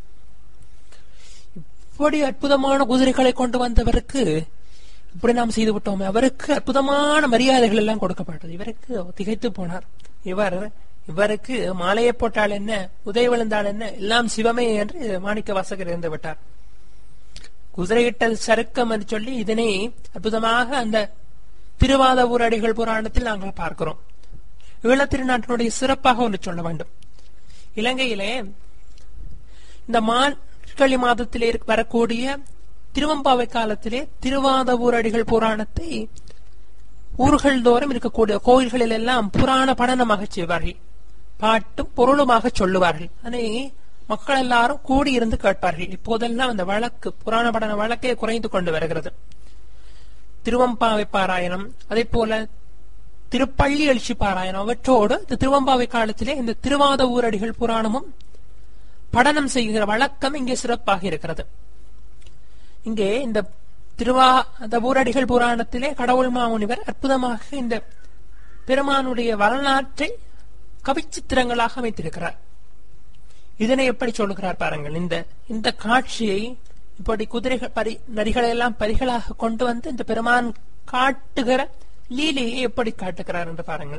இப்படி அற்புதமான குதிரைகளை கொண்டு வந்தவருக்கு இப்படி நாம் செய்து விட்டோமே, அவருக்கு அற்புதமான மரியாதைகள் எல்லாம் கொடுக்கப்பட்டது. இவருக்கு திகைத்து போனார். இவர் இவருக்கு மாலையை போட்டால் என்ன, உதவி விழுந்தால் என்ன, எல்லாம் சிவமே என்று மாணிக்கவாசகர் இருந்து விட்டார். குதிரையிட்டல் சருக்கம் என்று சொல்லி இதனை அற்புதமாக அந்த திருவாதவூர் அடிகள் புராணத்தில் நாங்கள் பார்க்கிறோம். ஈழத்திருநாட்டினுடைய சிறப்பாக ஒன்று சொல்ல வேண்டும். இலங்கையிலே இந்த மார்கழி மாதத்திலே வரக்கூடிய திருவம்பாவை காலத்திலே திருவாதவூர் அடிகள் புராணத்தை ஊர்கள் தோறும் இருக்கக்கூடிய கோயில்களில் எல்லாம் புராண படனமாக செய்வார்கள், பாட்டும் பொருளுமாக சொல்லுவார்கள். அதை மக்கள் எல்லாரும் கூடியிருந்து கேட்பார்கள். இப்போதெல்லாம் அந்த வழக்கு, புராண படன வழக்கே குறைந்து கொண்டு வருகிறது. திருவம்பாவை பாராயணம், அதே போல திருப்பள்ளி எழுச்சி பாராயணம் அவற்றோடு இந்த திருவம்பாவை காலத்திலே இந்த திருவாத ஊரடிகள் புராணமும் படனம் செய்கிற வழக்கம் இங்கே சிறப்பாக இருக்கிறது. இங்கே இந்த திருவாத ஊரடிகள் புராணத்திலே கடவுள் மாமுனிவர் அற்புதமாக இந்த பெருமானுடைய வரலாற்றை கவிச்சித்திரங்களாக அமைத்திருக்கிறார். இதனை எப்படி சொல்லுகிறார் பாருங்கள். இந்த இந்த காட்சியை இப்படி குதிரைகள் பரி நரிகளை எல்லாம் பரிகளாக கொண்டு வந்து இந்த பெருமான் காட்டுகிற லீலையை எப்படி காட்டுகிறார் என்று பாருங்கள்.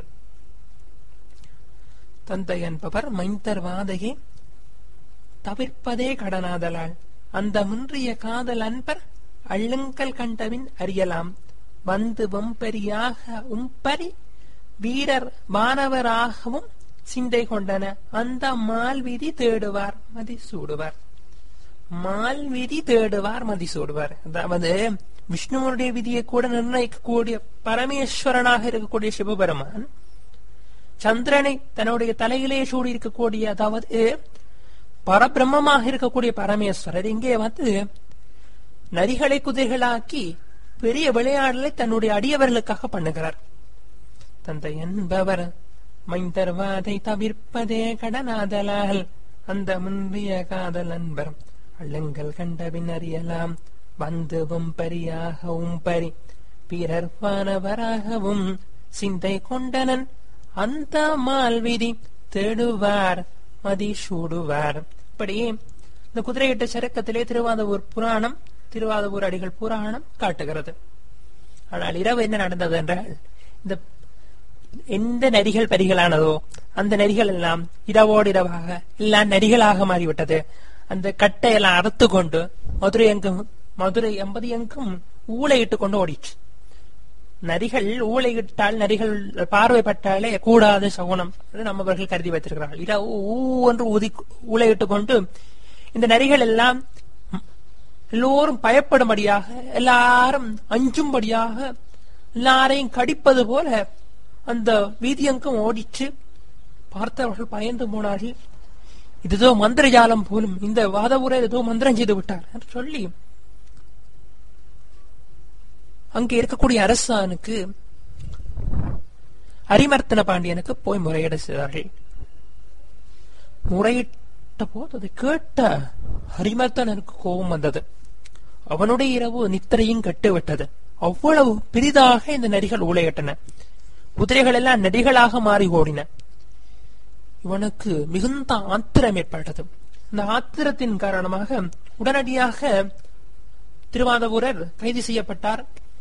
தந்தை என்பவர் மைந்தர் வாதையை தவிர்ப்பதே கடனாதலால் அந்த முன்றிய காதல் அன்பர் அள்ளுங்கல் கண்டவின் அறியலாம் வந்து வம்பெரியாக உம்பரி வீரர் வானவராகவும் சிந்தை கொண்டன அந்த மால்விதி தேடுவார் மதிசூடுவார். மால்விதி தேடுவார் மதிசூடுவார். அதாவது விஷ்ணுவனுடைய விதியை கூட நிர்ணயிக்கக்கூடிய பரமேஸ்வரனாக இருக்கக்கூடிய சிவபெருமான் சந்திரனை தன்னுடைய தலையிலே சூடி இருக்கக்கூடிய, அதாவது பரபிரம்மமாக இருக்கக்கூடிய பரமேஸ்வரர் இங்கே வந்து நரிகளை குதிரைகளாக்கி பெரிய விளையாடலை தன்னுடைய அடியவர்களுக்காக பண்ணுகிறார். தந்தை என்பவர் மைந்தர்வாதை தவிர்ப்பதே கடனாதலால் அந்த முன்பிய காதல் அன்பர் அள்ளுங்கள் கண்டபின் அறியலாம் வந்து உம்பரியாகவும் பரி பிறர் வானவராகவும் சிந்தை கொண்டனன் அந்த மால்விதி தேடுவார் மதி சூடுவார். இப்படி இந்த குதிரையிட்ட சரக்கத்திலே திருவாதவூர் புராணம் திருவாதவூர் அடிகள் புராணம் காட்டுகிறது. ஆனால் இரவு என்ன நடந்தது என்றால், இந்த எந்த நரிகள் பரிகளானதோ அந்த நரிகள் எல்லாம் இரவோடு இரவாக எல்லாம் நரிகளாக மாறிவிட்டது. அந்த கட்டையெல்லாம் அறுத்து கொண்டு மதுரை எங்கும் மதுரை எம்பதி எங்கும் ஊளையிட்டு கொண்டு ஓடிச்சு. நரிகள் ஊளையிட்டால் நரிகள் பார்வைப்பட்டாலே கூடாத சகுனம் நம்மவர்கள் கருதி வைத்திருக்கிறார்கள். இரவு ஊ என்று ஊதி ஊளையிட்டு கொண்டு இந்த நரிகள் எல்லாம் எல்லோரும் பயப்படும்படியாக, எல்லாரும் அஞ்சும்படியாக, எல்லாரையும் கடிப்பது போல அந்த வீதியங்கம் ஓடிச்சு. பார்த்தவர்கள் பயந்து போனார்கள். இதுதோ மந்திர ஜாலம் போலும், இந்த வாதவூரை ஏதோ மந்திரம் செய்து விட்டார் என்று சொல்லி அங்கே இருக்கக்கூடிய அரசானுக்கு அரிமர்த்தன பாண்டியனுக்கு போய் முறையிட செய்தார்கள். முறையிட்ட போது அதை கேட்ட ஹரிமர்த்தனனுக்கு கோபம் வந்தது. அவனுடைய இரவு நித்திரையும் கட்டுவிட்டது. அவ்வளவு பெரிதாக இந்த நரிகள் ஊழையிட்டன. குதிரைகள் எல்லாம் நரிகளாக மாறி ஓடின. இவனுக்கு மிகுந்த ஆத்திரம் ஏற்பட்டது. இந்த ஆத்திரத்தின் காரணமாக உடனடியாக திருவாதவூரர் கைது செய்யப்பட்டார்.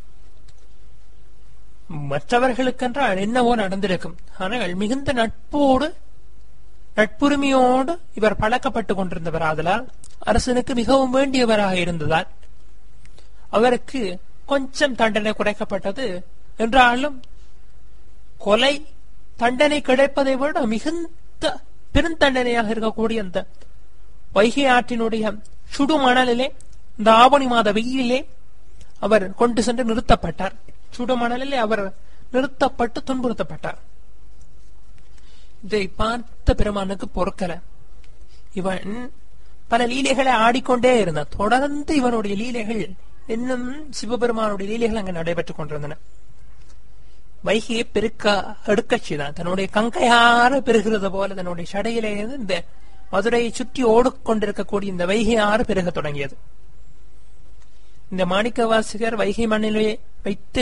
மற்றவர்களுக்கென்றால் என்னவோ நடந்திருக்கும். ஆனால் மிகுந்த நட்போடு நட்புரிமையோடு இவர் பழக்கப்பட்டு கொண்டிருந்தவர் ஆதலால், அரசனுக்கு மிகவும் வேண்டியவராக இருந்ததால் அவருக்கு கொஞ்சம் தண்டனை குறைக்கப்பட்டது. என்றாலும் கொலை தண்டனை கிடைப்பதை விட மிகுந்த பெருந்தண்டனையாக இருக்கக்கூடிய அந்த வைகை ஆற்றினுடைய சுடு மணலிலே, இந்த ஆவணி மாத வெயிலே அவர் கொண்டு சென்று நிறுத்தப்பட்டார். சுடு மணலிலே அவர் நிறுத்தப்பட்டு துன்புறுத்தப்பட்டார். இதை பார்த்த பெருமானுக்கு பொறுக்கல. இவன் பல லீலைகளை ஆடிக்கொண்டே இருந்தான். தொடர்ந்து இவனுடைய லீலைகள், இன்னும் சிவபெருமானுடைய லீலைகள் அங்கு நடைபெற்றுக் கொண்டிருந்தன. வைகையை பெருக்க எடுக்க செய்தான். தன்னுடைய கங்கையார பெருகிறது போல தன்னுடைய சடையிலே இருந்து இந்த மதுரையை சுற்றி ஓடிக்கொண்டிருக்கக்கூடிய இந்த வைகை ஆறு பெருக தொடங்கியது. இந்த மாணிக்க வாசகர் வைகை மண்ணிலே வைத்து,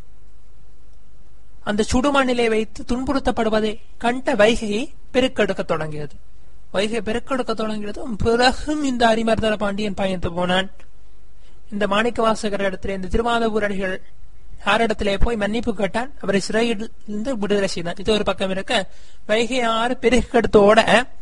அந்த சுடுமண்ணிலே வைத்து துன்புறுத்தப்படுவதை கண்ட வைகையை பெருக்கெடுக்க தொடங்கியது. வைகை பெருக்கெடுக்க தொடங்கியது. பிறகும் இந்த அரிமர்தன பாண்டியன் பயந்து போனான். இந்த மாணிக்க வாசகர் இடத்திலே, இந்த திருவாதவூர் அடிகள் யாரிடத்திலே போய் மன்னிப்பு கேட்டான். அவரை சிறையிலிருந்து விடுதலை செய்தான். இது ஒரு பக்கம் இருக்க, வைகை ஆறு பெருக்கெடுத்தோட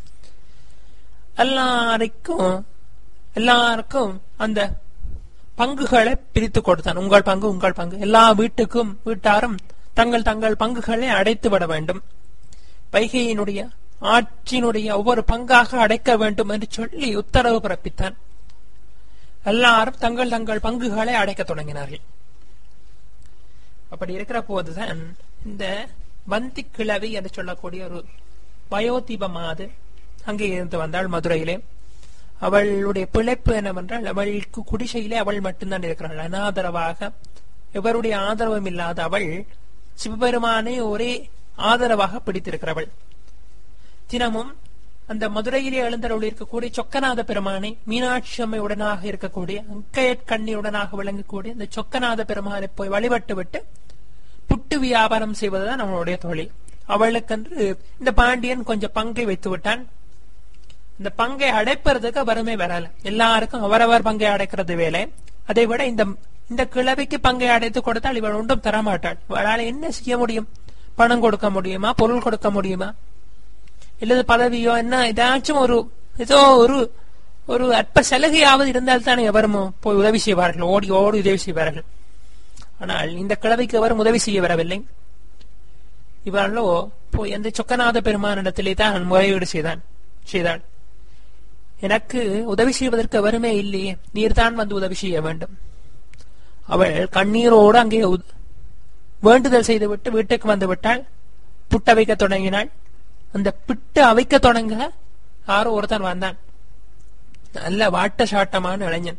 எல்லாருக்கும் எல்லாருக்கும் அந்த பங்குகளை பிரித்து கொடுத்தான். உங்கள் பங்கு உங்கள் பங்கு, எல்லா வீட்டுக்கும் வீட்டாரும் தங்கள் தங்கள் பங்குகளை அடைத்து விட வேண்டும். வைகையினுடைய ஆற்றினுடைய ஒவ்வொரு பங்காக அடைக்க வேண்டும் என்று சொல்லி உத்தரவு பிறப்பித்தான். எல்லாரும் தங்கள் தங்கள் பங்குகளை அடைக்க தொடங்கினார்கள். அப்படி இருக்கிற போதுதான் இந்த வந்தி கிழவி என்று சொல்லக்கூடிய ஒரு வயோதீபமாது அங்கே இருந்து வந்தாள் மதுரையிலே. அவளுடைய பிழைப்பு என்னவென்றால், அவளுக்கு குடிசையிலே அவள் மட்டும்தான் இருக்கிறாள். அனாதரவாக எவருடைய ஆதரவும் இல்லாத அவள் சிவபெருமானை ஒரே ஆதரவாக பிடித்திருக்கிறவள். தினமும் அந்த மதுரையிலே எழுந்தருள் இருக்கக்கூடிய சொக்கநாத பெருமானை, மீனாட்சி அம்மையுடனாக இருக்கக்கூடிய அங்கையற்கண்ணியுடனாக விளங்கக்கூடிய இந்த சொக்கநாத பெருமானை போய் வழிபட்டு விட்டு புட்டு வியாபாரம் செய்வதுதான் நம்மளுடைய தொழில். அவளுக்கென்று இந்த பாண்டியன் கொஞ்சம் பங்கை வைத்து விட்டான். இந்த பங்கை அடைப்பறதுக்கு வறுமை வரல. எல்லாருக்கும் அவரவர் பங்கை அடைக்கிறது வேலை. அதை விட இந்த இந்த கிழவிக்கு பங்கை அடைத்து கொடுத்தால் இவள் ஒன்றும் தரமாட்டாள். இவளால் என்ன செய்ய முடியும்? பணம் கொடுக்க முடியுமா? பொருள் கொடுக்க முடியுமா? இல்லது பதவியோ என்ன ஏதாச்சும் ஒரு ஏதோ ஒரு ஒரு அற்ப சலுகையாவது இருந்தால் தானே எவரும் போய் உதவி செய்வார்கள், ஓடி ஓடி உதவி செய்வார்கள். ஆனால் இந்த கிழவிக்கு எவரும் உதவி செய்ய வரவில்லை. இவளோ போய் அந்த சொக்கநாத பெருமானிடத்திலே தான் முறையீடு செய்தான் செய்தாள். எனக்கு உதவி செய்வதற்கு எவருமே இல்லையே, நீர்தான் வந்து உதவி செய்ய வேண்டும். அவள் கண்ணீரோடு அங்கே வேண்டுதல் செய்துவிட்டு வீட்டுக்கு வந்து விட்டாள். புட்ட வைக்க தொடங்கினாள். அந்த பிட்டு அவைக்க தொடங்க யாரோ ஒருத்தன் வந்தான். நல்ல வாட்ட சாட்டமான இளைஞன்.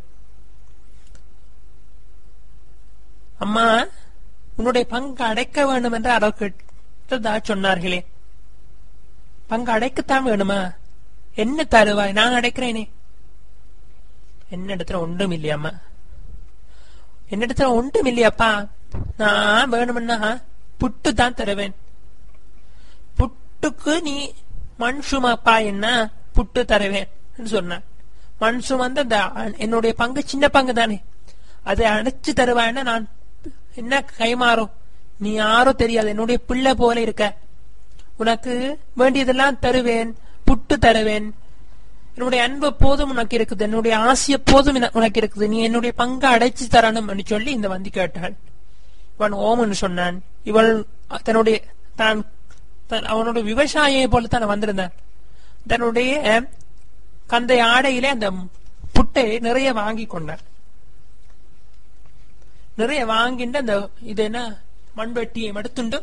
அம்மா, உன்னுடைய பங்கு அடைக்க வேண்டும் என்று அவர் கிட்டதா சொன்னார்களே, பங்கு அடைக்கத்தான் வேணுமா? என்ன தருவாய்? நான் அடைக்கிறேனே. என்னிடத்துல ஒன்றும் இல்லையம்மா. என்னிடத்துல ஒன்றும் இல்லையாப்பா. நான் வேணும்னா புட்டு தான் தருவேன். புட்டுக்கு நீ மண் சுமப்பா, என்ன புட்டு தருவேன் சொன்னான். மண் சுமந்த என்னுடைய பங்கு சின்ன பங்கு தானே, அதை அடைச்சு தருவாய்னா நான் என்ன கைமாறும்? நீ யாரோ தெரியாது, என்னுடைய பிள்ளை போல இருக்க. உனக்கு வேண்டியதெல்லாம் தருவேன், புட்டு தருவேன். என்னுடைய அன்பு போதும் உனக்கு இருக்குது, என்னுடைய ஆசைய போதும் உனக்கு இருக்குது. நீ என்னுடைய பங்கை அடைச்சு தரணும் என்று சொல்லி இந்த வந்தி கேட்டாள். இவன் ஓம்னு சொன்னான். இவள் தன்னுடைய தான் அவனுடைய விவசாயியை போல தான் வந்திருந்தான். தன்னுடைய கந்தை ஆடையிலே அந்த புட்டை நிறைய வாங்கி கொண்டார். நிறைய வாங்கிட்டு அந்த இது என்ன மண்வெட்டியை எடுத்துண்டு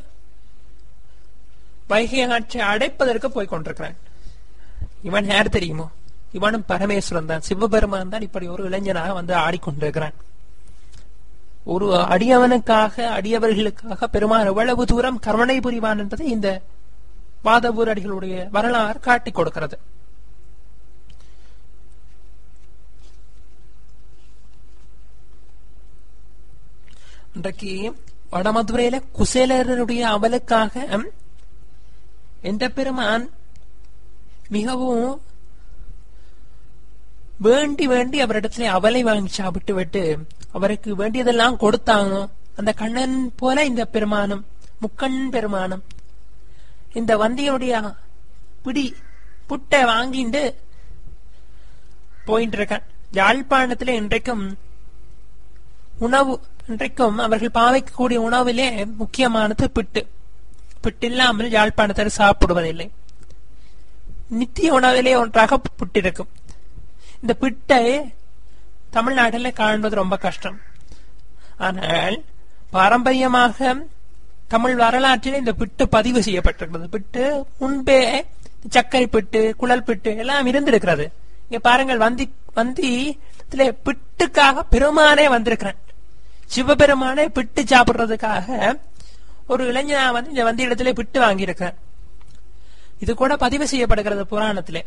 வைகை ஆற்றை அடைப்பதற்கு போய் கொண்டிருக்கிறான். இவன் யார் தெரியுமோ? இவனும் பரமேஸ்வரன் தான், சிவபெருமான் தான். இப்படி ஒரு இளைஞனாக வந்து ஆடிக்கொண்டிருக்கிறான். ஒரு அடியவனுக்காக, அடியவர்களுக்காக பெருமான் எவ்வளவு தூரம் கருணை புரிவான் என்பதை இந்த வாதவூர் அடிகளுடைய வரலாறு காட்டிக் கொடுக்கிறது. இன்றைக்கு வடமதுரையில குசேலருடைய அவலுக்காக எந்த பெருமான் மிகவும் வேண்டி வேண்டி அவரிடத்துல அவலை வாங்கி சாப்பிட்டு விட்டு அவருக்கு வேண்டியதெல்லாம் கொடுத்தாங்க. அந்த கண்ணன் போல இந்த பெருமானும், முக்கண் பெருமானும் இந்த வந்தியுடைய பிடி புட்டை வாங்கிட்டு போயிட்டு இருக்கான். யாழ்ப்பாணத்துல இன்றைக்கும் உணவு, இன்றைக்கும் அவர்கள் பாவைக்கக்கூடிய உணவிலே முக்கியமானது பிட்டு. பிட்டு இல்லாமல் யாழ்ப்பாணத்தில் சாப்பிடுவதில்லை. நித்திய உணவிலே ஒன்றாக புட்டு இருக்கும். இந்த பிட்டை தமிழ்நாட்டில் காண்பது ரொம்ப கஷ்டம். ஆனால் பாரம்பரியமாக தமிழ் வரலாற்றில் இந்த பிட்டு பதிவு செய்யப்பட்டிருக்கிறது. பிட்டு முன்பே சர்க்கரை பிட்டு, குழல் பிட்டு எல்லாம் இருந்திருக்கிறது. இங்க பாருங்கள், வந்தி வந்தி பிட்டுக்காக பெருமானே வந்திருக்கிறான். சிவபெருமானே பிட்டு சாப்பிடுறதுக்காக ஒரு இளைஞனா வந்து இந்த வந்தி இடத்துல பிட்டு வாங்கியிருக்கிறான். இது கூட பதிவு செய்யப்படுகிறது புராணத்திலே.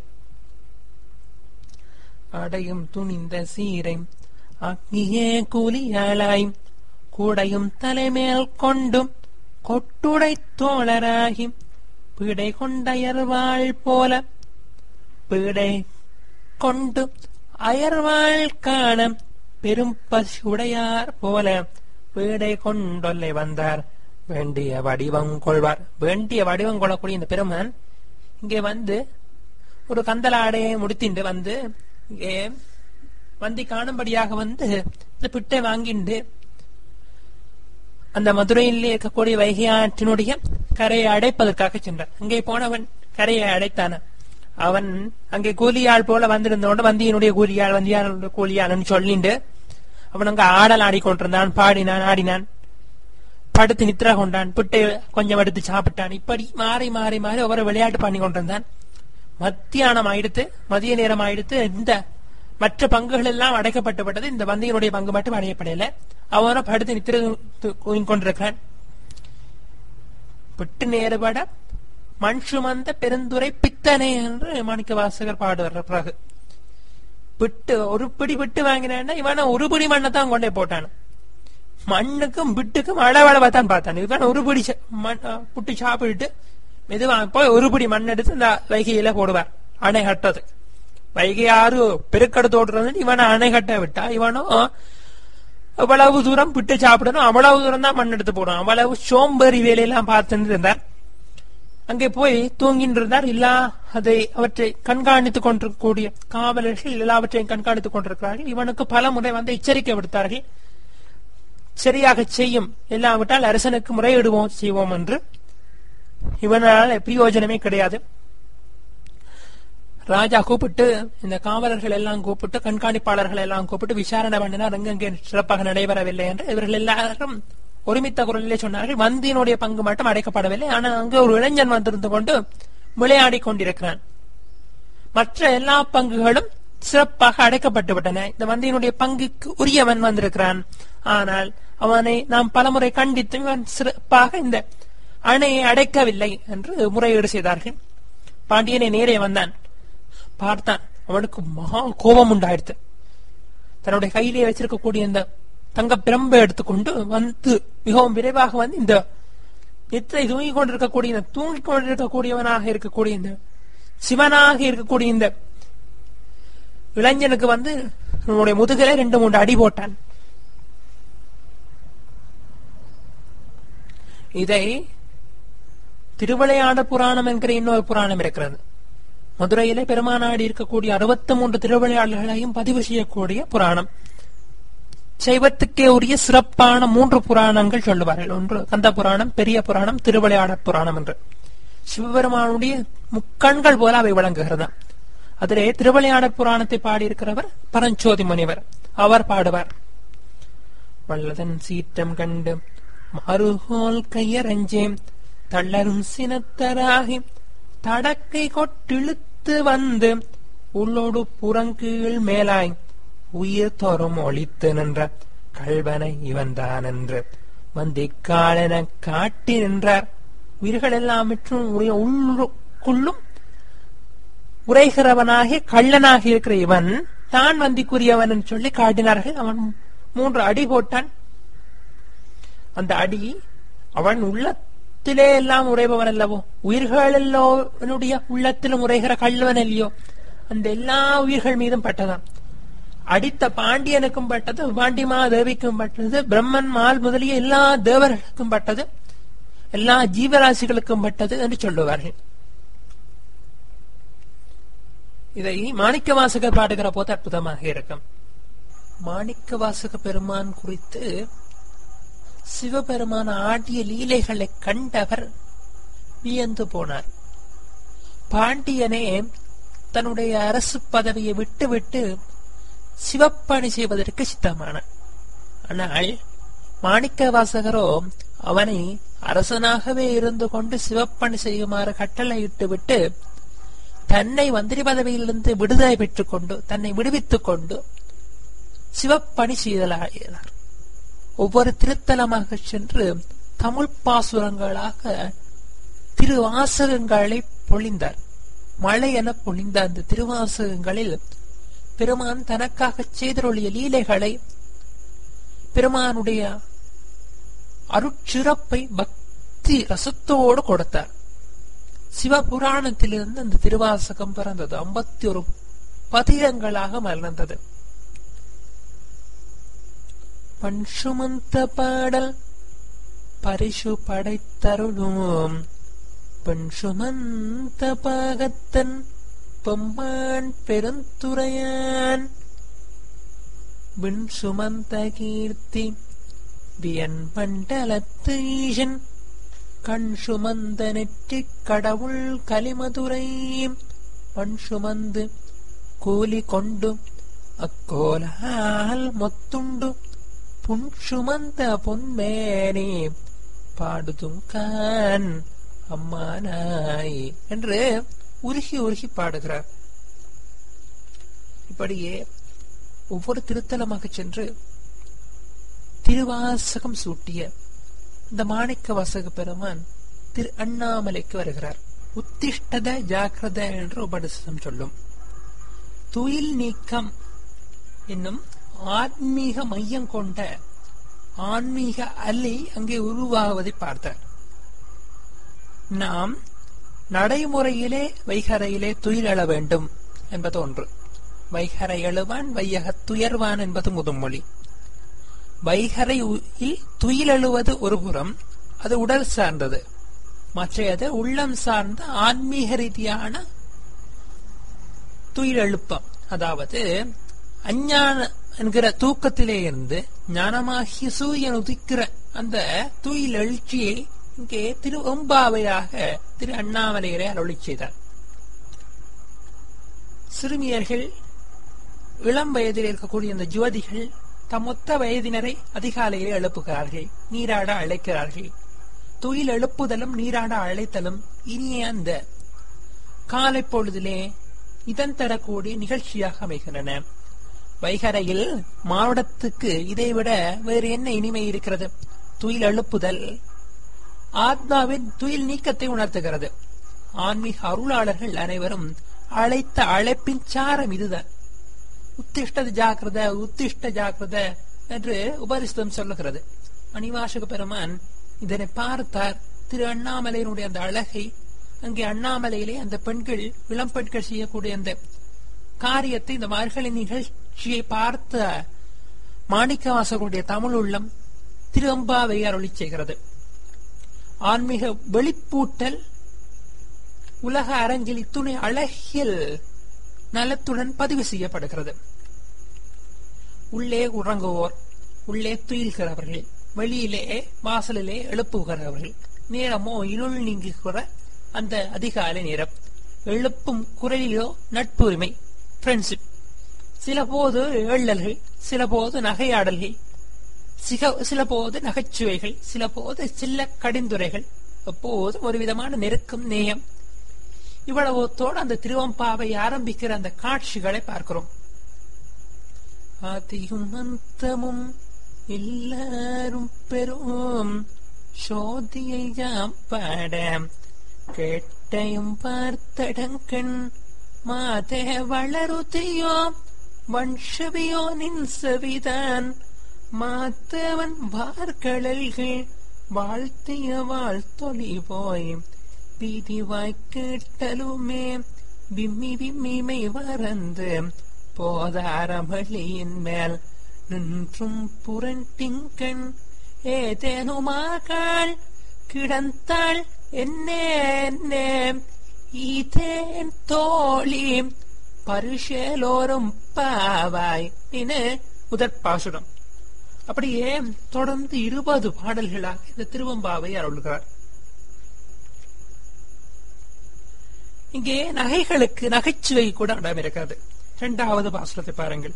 அடையும் துணிந்த சீரை அக்னியே கூலியாளாய் கூடையும் தலைமேல் கொண்டும் கொட்டுடை தோழராகி பீடை கொண்டயர்வாள் போல பீடை கொண்டு அயர்வாள் காண பெரும் பசுடையார் போல பீடை கொண்டொல்லை வந்தார் வேண்டிய வடிவம் கொள்வார். வேண்டிய வடிவம் கொள்ளக்கூடிய இந்த பெருமான் இங்கே வந்து ஒரு கந்தலாடையை முடித்திண்டு வந்து இங்கே வந்தி காணும்படியாக வந்து இந்த பிட்டை வாங்கிண்டு அந்த மதுரையிலே இருக்கக்கூடிய வைகை ஆற்றினுடைய கரையை அடைப்பதற்காக சென்றான். அங்கே போனவன் கரையை அடைத்தான. அவன் அங்கே கூலியாள் போல வந்திருந்தோண்டு வந்தியினுடைய கூலியாள், வந்தியாளுடைய கூலியாள்னு சொல்லிண்டு அவன் அங்க ஆடல் ஆடிக்கொண்டிருந்தான். பாடினான், ஆடினான், படுத்து நித்திர கொண்டான், பிட்டை கொஞ்சம் எடுத்து சாப்பிட்டான். இப்படி மாறி மாறி மாறி ஒவ்வொரு விளையாட்டு பண்ணி கொண்டிருந்தான். மத்தியானம் ஆயிடுத்து, மதிய நேரம் ஆயிடுத்து. இந்த மற்ற பங்குகள் எல்லாம் அடைக்கப்பட்டுவிட்டது. இந்த வந்தியினுடைய பங்கு மட்டும் அடையப்படல. அவனை படுத்து நித்திர கொண்டிருக்கிறான். பிட்டு நேருபட மண் சுமந்த பெருந்துரை பித்தனே என்று மாணிக்க வாசகர் பாடுவார். பிறகு பிட்டு ஒரு பிடி விட்டு வாங்கினா இவன ஒரு பிடி மண்ணை தான் கொண்டே போட்டான். மண்ணுக்கும் பிட்டுக்கும் அளவளவா தான் பார்த்தான். இவன் ஒரு பிடி புட்டு சாப்பிட்டு மெதுவா போய் ஒரு பிடி மண் எடுத்து இந்த வைகையில போடுவார் அணை கட்டது. வைகை ஆறு பெருக்கெடுத்து ஓடுறது இவனை அணை கட்ட விட்டா இவனும் அவ்வளவு தூரம் பிட்டு சாப்பிடணும், அவ்வளவு தூரம் தான் மண் எடுத்து போடும். அவ்வளவு சோம்பேறி வேலையெல்லாம் பார்த்துட்டு இருந்தார். அங்கே போய் தூங்கிட்டு இருந்தார். இல்லா அதை அவற்றை கண்காணித்துக் கொண்டிருக்கக்கூடிய காவலர்கள் எல்லாவற்றையும் கண்காணித்துக் கொண்டிருக்கிறார்கள். இவனுக்கு பல முறை வந்து எச்சரிக்கை விடுத்தார்கள். சரியாக செய்யும் இல்லாவிட்டால் அரசனுக்கு முறையிடுவோம் செய்வோம் என்று. இவனால் பிரயோஜனமே கிடையாது. ராஜா கூப்பிட்டு இந்த காவலர்கள் எல்லாம் கூப்பிட்டு கண்காணிப்பாளர்கள் எல்லாம் கூப்பிட்டு விசாரணை பண்ணினார். அங்கங்கே சிறப்பாக நடைபெறவில்லை என்று இவர்கள் எல்லாரும் ஒருமித்த குரலிலே சொன்னார்கள். வந்தியினுடைய பங்கு மட்டும் அடைக்கப்படவில்லை. ஆனால் அங்கு ஒரு இளைஞன் வந்திருந்து கொண்டு விளையாடி கொண்டிருக்கிறான். மற்ற எல்லா பங்குகளும் சிறப்பாக அடைக்கப்பட்டு விட்டன. இந்த வந்தியினுடைய பங்குக்கு உரியவன் வந்திருக்கிறான். ஆனால் அவனை நாம் பலமுறை கண்டித்து இவன் சிறப்பாக இந்த அணையை அடைக்கவில்லை என்று முறையீடு செய்தார்கள். பாண்டியனை நேரே வந்தான், பார்த்தான். அவனுக்கு மகா கோபம் உண்டாயிடுத்து. தன்னுடைய கையிலே வச்சிருக்கக்கூடிய இந்த தங்க பிரம்பை எடுத்துக்கொண்டு வந்து மிகவும் விரைவாக வந்து இந்த நித்திரை தூங்கிக் கொண்டிருக்கக்கூடிய தூங்கிக் கொண்டிருக்கக்கூடியவனாக இருக்கக்கூடிய இந்த சிவனாக இருக்கக்கூடிய இந்த இளைஞனுக்கு வந்து நம்முடைய முதுகிலே ரெண்டு மூன்று அடி போட்டான். இதை திருவிளையாடற் புராணம் என்கிற இன்னொரு புராணம் இருக்கிறது. மதுரையிலே பெருமானாடி இருக்கக்கூடிய அறுபத்தி மூன்று திருவிளையாடல்களையும் பதிவு செய்யக்கூடிய புராணம். சைவத்துக்கே உரிய சிறப்பான மூன்று புராணங்கள் சொல்லுவார்கள். ஒன்று கந்த புராணம், பெரிய புராணம், திருவிளையாடற் புராணம் என்று. சிவபெருமானுடைய முக்கண்கள் போல அவை விளங்குகிறது. அதிலே திருவிளையாடற் புராணத்தை பாடியிருக்கிறவர் பரஞ்சோதி முனிவர். அவர் பாடுவார். வல்லதன் சீற்றம் கண்டு மறுகோல் கையரஞ்சேம் தள்ளரும் சினத்தராகி தடக்கை கொட்டிழுத்து வந்து உள்ளோடு புறங்கீழ் மேலாய் உயிர் தோறும் ஒளித்து நின்ற கல்வனை இவன்தான் என்று வந்திக்காலென காட்டி நின்றார். உயிர்கள் எல்லாவற்றும் உள்ளுக்குள்ளும் உரைகிறவனாகி கள்ளனாகி இருக்கிற இவன் தான் வந்திக்குரியவன் என்று சொல்லி காட்டினார்கள். அவன் மூன்று அடி போட்டான். அந்த அடி அவன் உள்ளத்திலே எல்லாம் உரைபவன் அல்லவோ, உயிர்கள் எல்லோனுடைய உள்ளத்திலும் உரைகிற கல்வன் இல்லையோ, அந்த எல்லா உயிர்கள் மீதும் பட்டதான். அடித்த பாண்டியனுக்கும் பட்டது, பாண்டிமா தேவிக்கும் பட்டது, பிரம்மன் மால் முதலிய எல்லா தேவர்களுக்கும் பட்டது, எல்லா ஜீவராசிகளுக்கும் பட்டது என்று சொல்லுவார்கள். இதை மாணிக்க வாசகர் பாடுகிற போது அற்புதமாக இருக்கும். மாணிக்க வாசக பெருமான் குறித்து சிவபெருமான ஆடிய லீலைகளை கண்டவர் வியந்து போனார். பாண்டியனே தன்னுடைய அரசு பதவியை விட்டு விட்டு சிவப்பணி செய்வதற்கு சித்தமானார். ஆனால் மாணிக்க வாசகரோ அவனை அரசனாகவே இருந்து கொண்டு சிவப்பணி செய்யுமாறு கட்டளையிட்டு விட்டு தன்னை மந்திரி பதவியிலிருந்து விடுதலை பெற்றுக் கொண்டு தன்னை விடுவித்துக் கொண்டு சிவப்பணி செய்தலாயினார். ஒவ்வொரு திருத்தலமாக சென்று தமிழ் பாசுரங்களாக திருவாசகங்களை பொழிந்தார். மழை என பொழிந்த அந்த திருவாசகங்களில் பெருமான் தனக்காக செய்தருளிய லீலைகளை, பெருமானுடைய அருட்சிறப்பை பக்தி ரசத்தோடு கொடுத்தார். சிவபுராணத்திலிருந்து அந்த திருவாசகம் பிறந்தது. ஐம்பத்தி ஒரு பதிகங்களாக மலர்ந்தது. பண்சுமந்த பாடல் பரிசு படைத்தருளும் பண்சுமந்த பாகத்தன் பொம்மான் பெருந்துரையான் விண் சுமந்த கீர்த்தி வியன் மண்டலத்து ஈசன் கண் சுமந்த நெற்றி கடவுள் கலிமதுரை பண் சுமந்து கூலி கொண்டு அக்கோலால் மொத்துண்டு புன் சுமந்த பொன்மேனே பாடுதுங்கான் அம்மானாய் என்று உருகி உருகி பாடுகிறார். இப்படியே ஒவ்வொரு திருத்தலமாக சென்று திருவாசகம் சூட்டிய இந்த மாணிக்க வாசக பெருமான் திரு அண்ணாமலைக்கு வருகிறார். உத்திஷ்டத ஜாக்கிரத என்று உபனிஷதம் சொல்லும். துயில் நீக்கம் என்னும் ஆன்மீக மையம் கொண்ட ஆன்மீக அலை அங்கே உருவாகுவதை பார்த்தார். நாம் நடைமுறையிலே வைகரையிலே துயில் எழ வேண்டும் என்பது ஒன்று. வைகரை எழுவான் வையக துயர்வான் என்பது முதுமொழி. வைகரையில் துயில் எழுவது ஒரு புறம், அது உடல் சார்ந்தது. மற்றது உள்ளம் சார்ந்த ஆன்மீக ரீதியான துயில் எழுப்பம். அதாவது அஞ்ஞான என்கிற தூக்கத்திலே இருந்து ஞானமாகிய சூரியன் உதிக்கிற அந்த துயில் எழுச்சியை இங்கே திரு ஒம்பாவையாக திரு அண்ணாமலையரை அருளி செய்தார். சிறுமியர்கள், இளம் வயதில் இருக்கக்கூடிய இந்த ஜோதிகள் தம் மொத்த வயதினரை அதிகாலையிலே எழுப்புகிறார்கள், நீராட அழைக்கிறார்கள். துயில் எழுப்புதலும் நீராட அழைத்தலும் இனிய அந்த காலை பொழுதிலே இதன் தரக்கூடிய நிகழ்ச்சியாக அமைகின்றன. வைகரையில் மாவட்டத்துக்கு இதைவிட வேறு என்ன இனிமை இருக்கிறது? துயில் எழுப்புதல் ஆத்மாவின் துயில் நீக்கத்தை உணர்த்துகிறது. ஆன்மீக அருளாளர்கள் அனைவரும் அழைத்த அழைப்பின் சாரம் இதுதான். உத்திஷ்ட ஜாக்கிரத உத்திஷ்ட ஜாக்கிரத என்று உபரிஸ்தம் சொல்லுகிறது. மணிவாசக பெருமான் இதனை பார்த்தார். திரு அண்ணாமலையினுடைய அந்த அழகை, அங்கே அண்ணாமலையிலே அந்த பெண்கள், இளம் பெண்கள் செய்யக்கூடிய அந்த காரியத்தை, இந்த மார்கழி நிகழ்ச்சியை பார்த்த மாணிக்கவாசகருடைய தமிழ் உள்ளம் திரு அம்பாவை அருளி செய்கிறது. ஆன்மீக வெளிப்பூட்டல் உலக அரங்கில் துணை அழகியல் நலத்துடன் பதிவு செய்யப்படுகிறது. உள்ளே உறங்குவோர், உள்ளே துயில்கிறவர்கள், வெளியிலே வாசலிலே எழுப்புகிறவர்கள், நேரமோ இருள் நீங்குகிற அந்த அதிகாலை நேரம், எழுப்பும் குரலிலோ நட்புரிமை, ஃப்ரெண்ட்ஷிப், சில போது ஏழல்கள், சில போது நகையாடல்கள், சில போது நகைச்சுவைகள், சில போது சில கடிந்துரைகள், எப்போதும் ஒரு விதமான நெருக்கம், நேயம். இவ்வளவுத்தோடு அந்த திருவம்பாவை ஆரம்பிக்கிற அந்த காட்சிகளை பார்க்கிறோம். ஆதியும் அந்தமும் எல்லாரும் பெரும் சோதியை பாட கேட்டையும் பார்த்தடங்கண் மாதே வளருதியோ வன்ஷவியோ நின் செவிதான் மாத்தவன் வார்கடல்கள் வாழ்த்திய வாழ்த்தொலி போய் பீதிவாய் கேட்டலுமே விம்மி விம்மிமை வரந்து போதாரமளியின் மேல் நின்றும் புரண்டிங்கண் ஏதேனுமாகாள் கிடந்தாள் என்னே ஈதேன் தோழி பரிசேலோரும் பாவாய் இனு முதற் பாசுரம். அப்படியே தொடர்ந்து இருபது பாடல்களாக இந்த திருவம்பாவை அருள்கிறார். இங்கே நகைகளுக்கு நகைச்சுவை கூட இடம் இருக்கிறது. இரண்டாவது பாசுரத்தை பாருங்கள்.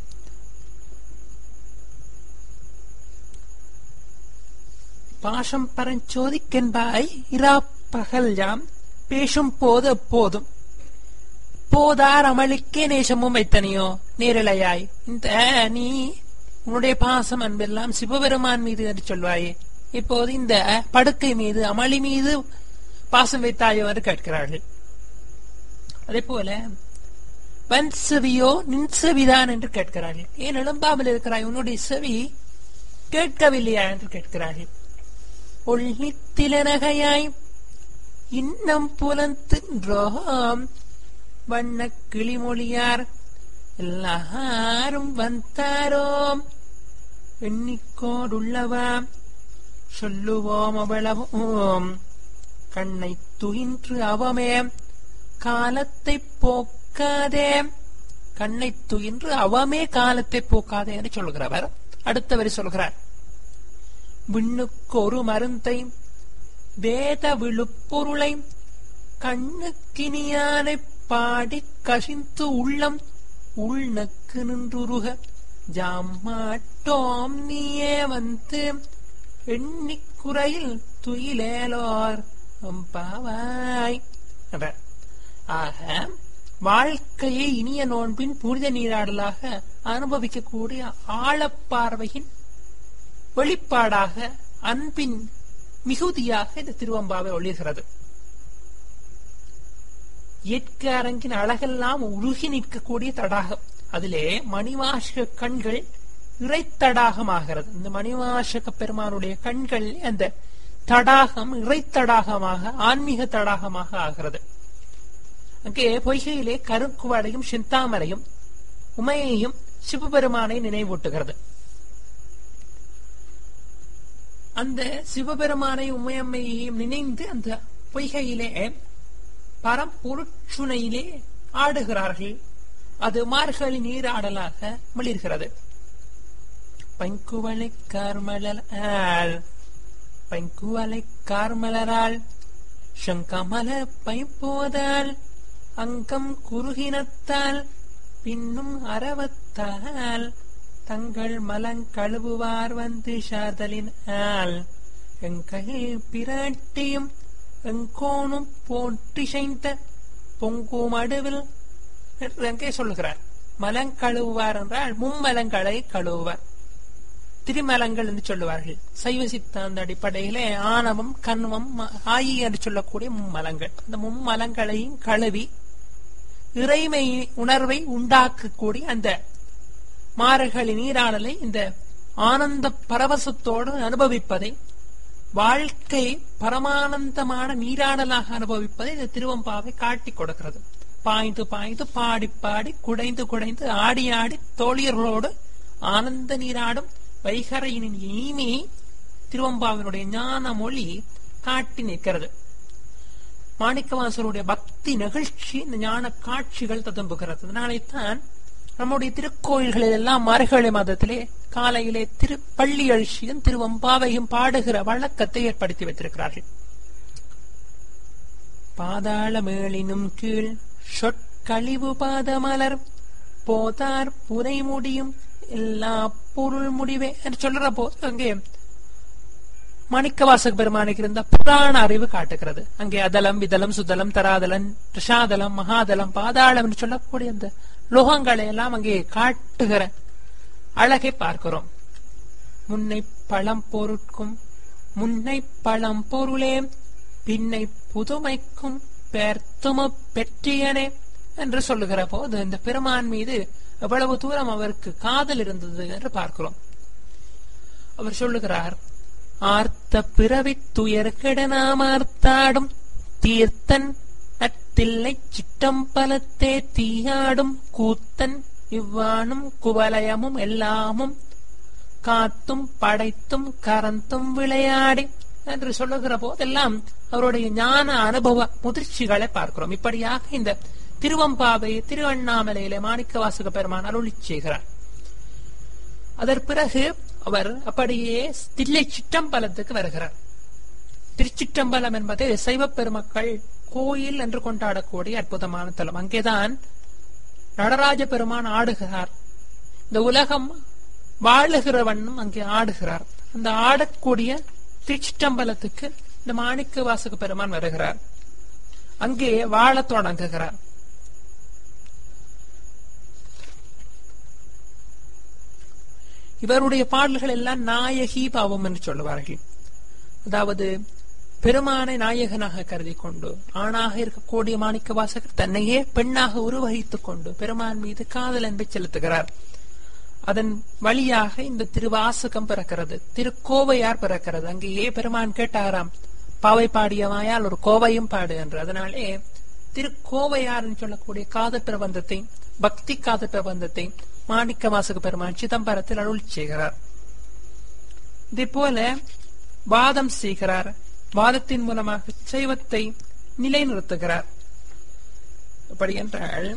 பாசம் பரஞ்சோதிக்கென்பாய் இரா பகல் யாம் பேசும் போது எப்போதும் போதார் அமளிக்கே நேசமும் வைத்தனியோ நேரிழையாய். இந்த நீ உன்னுடைய பாசம் அன்பெல்லாம் சிவபெருமான் மீது என்று சொல்வாயே, இப்போது இந்த படுக்கை மீது அமளி மீது பாசம் வைத்தாயோ என்று கேட்கிறார்கள். அதே போல வன் செவியோ நின் செவிதான் என்று கேட்கிறார்கள். ஏன் எழும்பாமல் இருக்கிறாய்? உன்னுடைய செவி கேட்கவில்லையா என்று கேட்கிறார்கள். ஒள்ளித்திலனகையாய் இன்னம் புலந்தின்றோம் வண்ண கிளிமொழியார் எல்லாரும் வந்தாரோம் எண்ணிக்கோடுள்ளவாம் சொல்லுவோம் அவளவோம் கண்ணை துயின்று அவமே காலத்தை போக்காதே. கண்ணை துயின்று அவமே காலத்தை போக்காதே என்று சொல்கிறவர் அடுத்தவரை சொல்கிறார். விண்ணுக்கு ஒரு மருந்தை வேத விழுப்பொருளை கண்ணுக்கினியானை பாடி கசிந்து உள்ளம் உள்நக்கு நின்றுருக ஜாமாட்டோம் நீயே வந்து எண்ணிக்குறையில் துயிலேலோர் பாவாய். ஆக வாழ்க்கையை இனிய நோன்பின் புனித நீராடலாக அனுபவிக்கக்கூடிய ஆழப்பார்வையின் வெளிப்பாடாக, அன்பின் மிகுதியாக இந்த திருவம்பாவை ஒளிர்கிறது. இயற்கை அரங்கின் அழகெல்லாம் உருகி நிற்கக்கூடிய தடாகம். அதிலே மணிவாசக கண்கள் இறைத்தடாகமாகிறது. இந்த மணிவாசக பெருமானுடைய கண்கள் அந்த தடாகம் இறைத்தடாகமாக ஆன்மீக தடாகமாக ஆகிறது. அங்கே பொய்கையிலே கருக்குவளையும் சிந்தாமரையும் உமையையும் சிவபெருமானை நினைவூட்டுகிறது. அந்த சிவபெருமானை உமையம்மையையும் நினைந்து அந்த பொய்கையிலே பரம்பொருட்சுனையிலே ஆடுகிறார்கள். அது மார்கழி நீராடலாக மிளிர்கிறது. பைங்குவளை கார்மலரால் பைங்குவளை கார்மலரால் சங்கமல பைப்போதால் அங்கம் குறுகினத்தால் பின்னும் அரவத்தால் தங்கள் மலங்கழுவுவார் வந்து சாதலின் ஆல் எங்கள் பிராட்டியும் எங்கோனும் போற்றிசைந்த பொங்குமடுவில் எங்கே சொல்லுகிறார். மலங்கழுவுவார் என்றால் மும்மலங்களை கழுவுவார். திருமலங்கள் என்று சொல்லுவார்கள். சைவ சித்தாந்த அடிப்படையிலே ஆணவம் கண்வம் ஆயி என்று சொல்லக்கூடிய மும்மலங்கள். அந்த மும்மலங்களையும் கழுவி இறைமை உணர்வை உண்டாக்கக்கூடிய அந்த மார்கழி நீராடலை இந்த ஆனந்த பரவசத்தோடு அனுபவிப்பதை, வாழ்க்கை பரமானந்தமான நீராடலாக அனுபவிப்பதை இந்த திருவம்பாவை காட்டி கொடுக்கிறது. பாய்ந்து பாய்ந்து பாடி பாடி குடைந்து குடைந்து ஆடி ஆடி தோழியர்களோடு ஆனந்த நீராடும் வைகரையின் இனிமையை திருவம்பாவினுடைய ஞான மொழி காட்டி நிற்கிறது. மாணிக்கவாசருடைய பக்தி நிகழ்ச்சி இந்த ஞான காட்சிகள் ததும்புகிறது. அதனாலேத்தான் நம்முடைய திருக்கோயில்களில் எல்லாம் மார்கழி மாதத்திலே காலையிலே திரு பள்ளி எழுச்சியும் திருவம்பாவையும் பாடுகிற வழக்கத்தை ஏற்படுத்தி வைத்திருக்கிறார்கள். பாதாள மேளினும் கீழ் சொற்கழிவு பாதமலர் போதார் புனை முடியும் எல்லா பொருள் முடிவே என்று சொல்ற போது அங்கே மாணிக்கவாசக பெருமானுக்கு இருந்த புராண அறிவு காட்டுகிறது. அங்கே அதலம் விதலம் சுதலம் தராதலம் ரிஷாதலம் மகாதலம் பாதாளம் என்று சொல்லக்கூடிய அந்த லோகங்களை எல்லாம் அங்கே காட்டுகிற அழகை பார்க்கிறோம். முன்னை பழம் பொருட்கும் முன்னை பழம் பொருளே பின்னை புதுமைக்கும் பெர்த்தும பெற்றியனே என்று சொல்லுகிற போது இந்த பெருமான் மீது எவ்வளவு தூரம் அவருக்கு காதல் இருந்தது என்று பார்க்கிறோம். அவர் சொல்லுகிறார், ஆர்த்த பிறவி துயர்கெட நாமார்த்தாடும் தீர்த்தன் நத்தில்லை சிட்டம்பலத்தே தீயாடும் கூத்தன் இவ்வானும் குவலயமும் எல்லாமும் காத்தும் படைத்தும் கரந்தும் விளையாடி என்று சொல்லுகிற போதெல்லாம் அவருடைய ஞான அனுபவ முதிர்ச்சிகளை பார்க்கிறோம். இப்படியாக இந்த திருவம்பாவை திருவண்ணாமலையிலே மாணிக்கவாசக பெருமான் அருளி செய்கிறார். அதற்கு பிறகு அவர் அப்படியே தில்லை சிற்றம்பலத்துக்கு வருகிறார். திருச்சிற்றம்பலம் என்பது சைவ பெருமக்கள் கோயில் என்று கொண்டாடக்கூடிய அற்புதமான தலம். அங்கேதான் நடராஜ பெருமான் ஆடுகிறார். இந்த உலகம் வாழுகிற வண்ணம் அங்கே ஆடுகிறார். அந்த ஆடக்கூடிய திருச்சிற்றம்பலத்துக்கு இந்த மாணிக்கவாசக பெருமான் வருகிறார். அங்கே வாழ தொடங்குகிறார். இவருடைய பாடல்கள் எல்லாம் நாயகி பாவம் என்று சொல்லுவார்கள். அதாவது பெருமானை நாயகனாக கருதி கொண்டு ஆணாக இருக்கக்கூடிய மாணிக்கவாசகர் தன்னையே பெண்ணாக உருவகித்துக் கொண்டு பெருமான் மீது காதல் அன்பை செலுத்துகிறார். அதன் வழியாக இந்த திருவாசகம் பிறக்கிறது, திருக்கோவையார் பிறக்கிறது. அங்கேயே பெருமான் கேட்டாராம், பாவை பாடியவாயால் ஒரு கோவையும் பாடு என்று. அதனாலே திருக்கோவையார் சொல்லக்கூடிய காதல் பிரபந்தத்தை, பக்தி காதல் பிரபந்தத்தை மாணிக்கவாசக பெருமான் சிதம்பரத்தில் அருள் செய்கிறார். இதே போல வாதம் செய்கிறார். வாதத்தின் மூலமாக சைவத்தை நிலைநிறுத்துகிறார். அப்படி என்றால்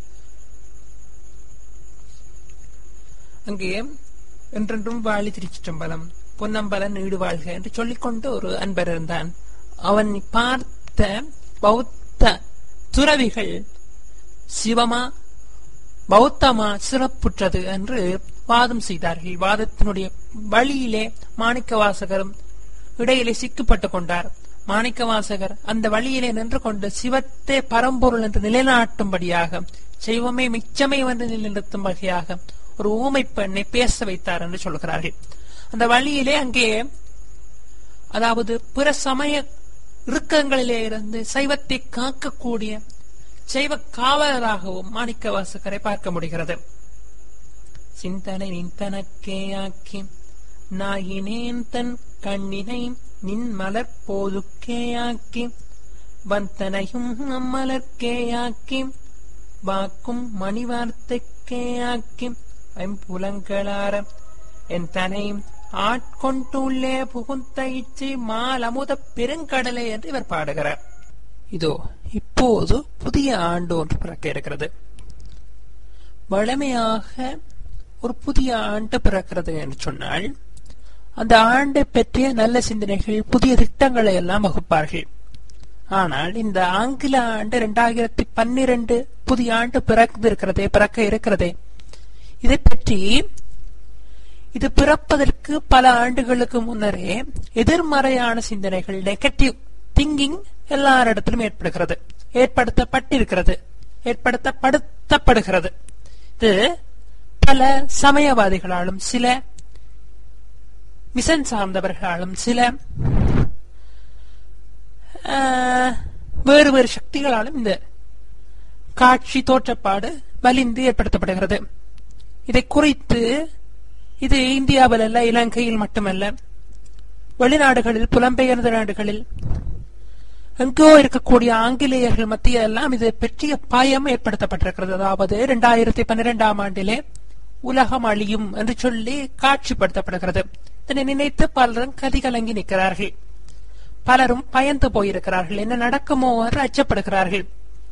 அங்கே என்றென்றும் வாழி திருச்சிற்றம்பலம் பொன்னம்பலன் நீடு வாழ்க என்று சொல்லிக்கொண்டு ஒரு அன்பர் இருந்தான். அவன் பார்த்த பௌத்த துறவிகள் சிவமா பௌத்தமா சிறப்புற்றது என்று வாதம் செய்தார்கள். வாதத்தினுடைய வழியிலே மாணிக்கவாசகரும் இடையிலே சிக்கப்பட்டுக் கொண்டார். மாணிக்கவாசகர் அந்த வழியிலே நின்று கொண்டு சிவத்தே பரம்பொருள் என்று நிலைநாட்டும்படியாக, சைவமே மிச்சமே என்று நிலைநிறுத்தும் வகையாக ஒரு ஊமை பெண்ணை பேச வைத்தார் என்று சொல்கிறார்கள். அந்த வழியிலே அங்கே அதாவது பிற சமய இறுக்கங்களிலே இருந்து சைவத்தை காக்கக்கூடிய சைவ காவலராகவும் மாணிக்கவாசகரை பார்க்க முடிகிறது. சிந்தனை நின்தனக்கேயாக்கி நாயினேன் தன் கண்ணினை நின் மலர் போதுக்கேயாக்கி வந்தனையும் அம்மலர்க்கேயாக்கி வாக்கும் மணிவார்த்தைக்கேயாக்கி ஐம்புலங்களார என் தனை ஆட்கொண்டுள்ளே புகுந்த இச்சை மாலமுத பெருங்கடலை என்று இவர் பாடுகிறார். இதோ இப்போது புதிய ஆண்டு ஒன்று பிறக்க இருக்கிறது. வழமையாக ஒரு புதிய ஆண்டு பிறக்கிறது என்று சொன்னால் அந்த ஆண்டை பற்றிய நல்ல சிந்தனைகள், புதிய திட்டங்களை எல்லாம் வகுப்பார்கள். ஆனால் இந்த ஆங்கில ஆண்டு இரண்டாயிரத்தி பன்னிரண்டு புதிய ஆண்டு பிறக்க இருக்கிறதே பிறக்க இருக்கிறதே இதை பற்றி இது பிறப்பதற்கு பல ஆண்டுகளுக்கு முன்னரே எதிர்மறையான சிந்தனைகள், நெகட்டிவ் திங்கிங் எல்லாரிடத்திலும் ஏற்படுகிறது, ஏற்படுத்தப்பட்டிருக்கிறது, ஏற்படுத்தப்படுத்தப்படுகிறது. இது பல சமயவாதிகளாலும் சில மிஷன் சார்ந்தவர்களாலும் சில வேறு வேறு சக்திகளாலும் இந்த காட்சி தோற்றப்பாடு வலிந்து ஏற்படுத்தப்படுகிறது. இதை குறித்து இது இந்தியாவில் அல்ல, இலங்கையில் மட்டுமல்ல, வெளிநாடுகளில், புலம்பெயர்ந்த நாடுகளில் எங்கோ இருக்கக்கூடிய ஆங்கிலேயர்கள் மத்திய எல்லாம் இதை பற்றிய பயம் ஏற்படுத்தப்பட்டிருக்கிறது. அதாவது இரண்டாயிரத்தி பன்னிரெண்டாம் ஆண்டிலே உலகம் அழியும் என்று சொல்லி காட்சிப்படுத்தப்படுகிறது. இதனை நினைத்து பலரும் கதிகலங்கி நிற்கிறார்கள். பலரும் பயந்து போயிருக்கிறார்கள். என்ன நடக்குமோ என்று அச்சப்படுகிறார்கள்.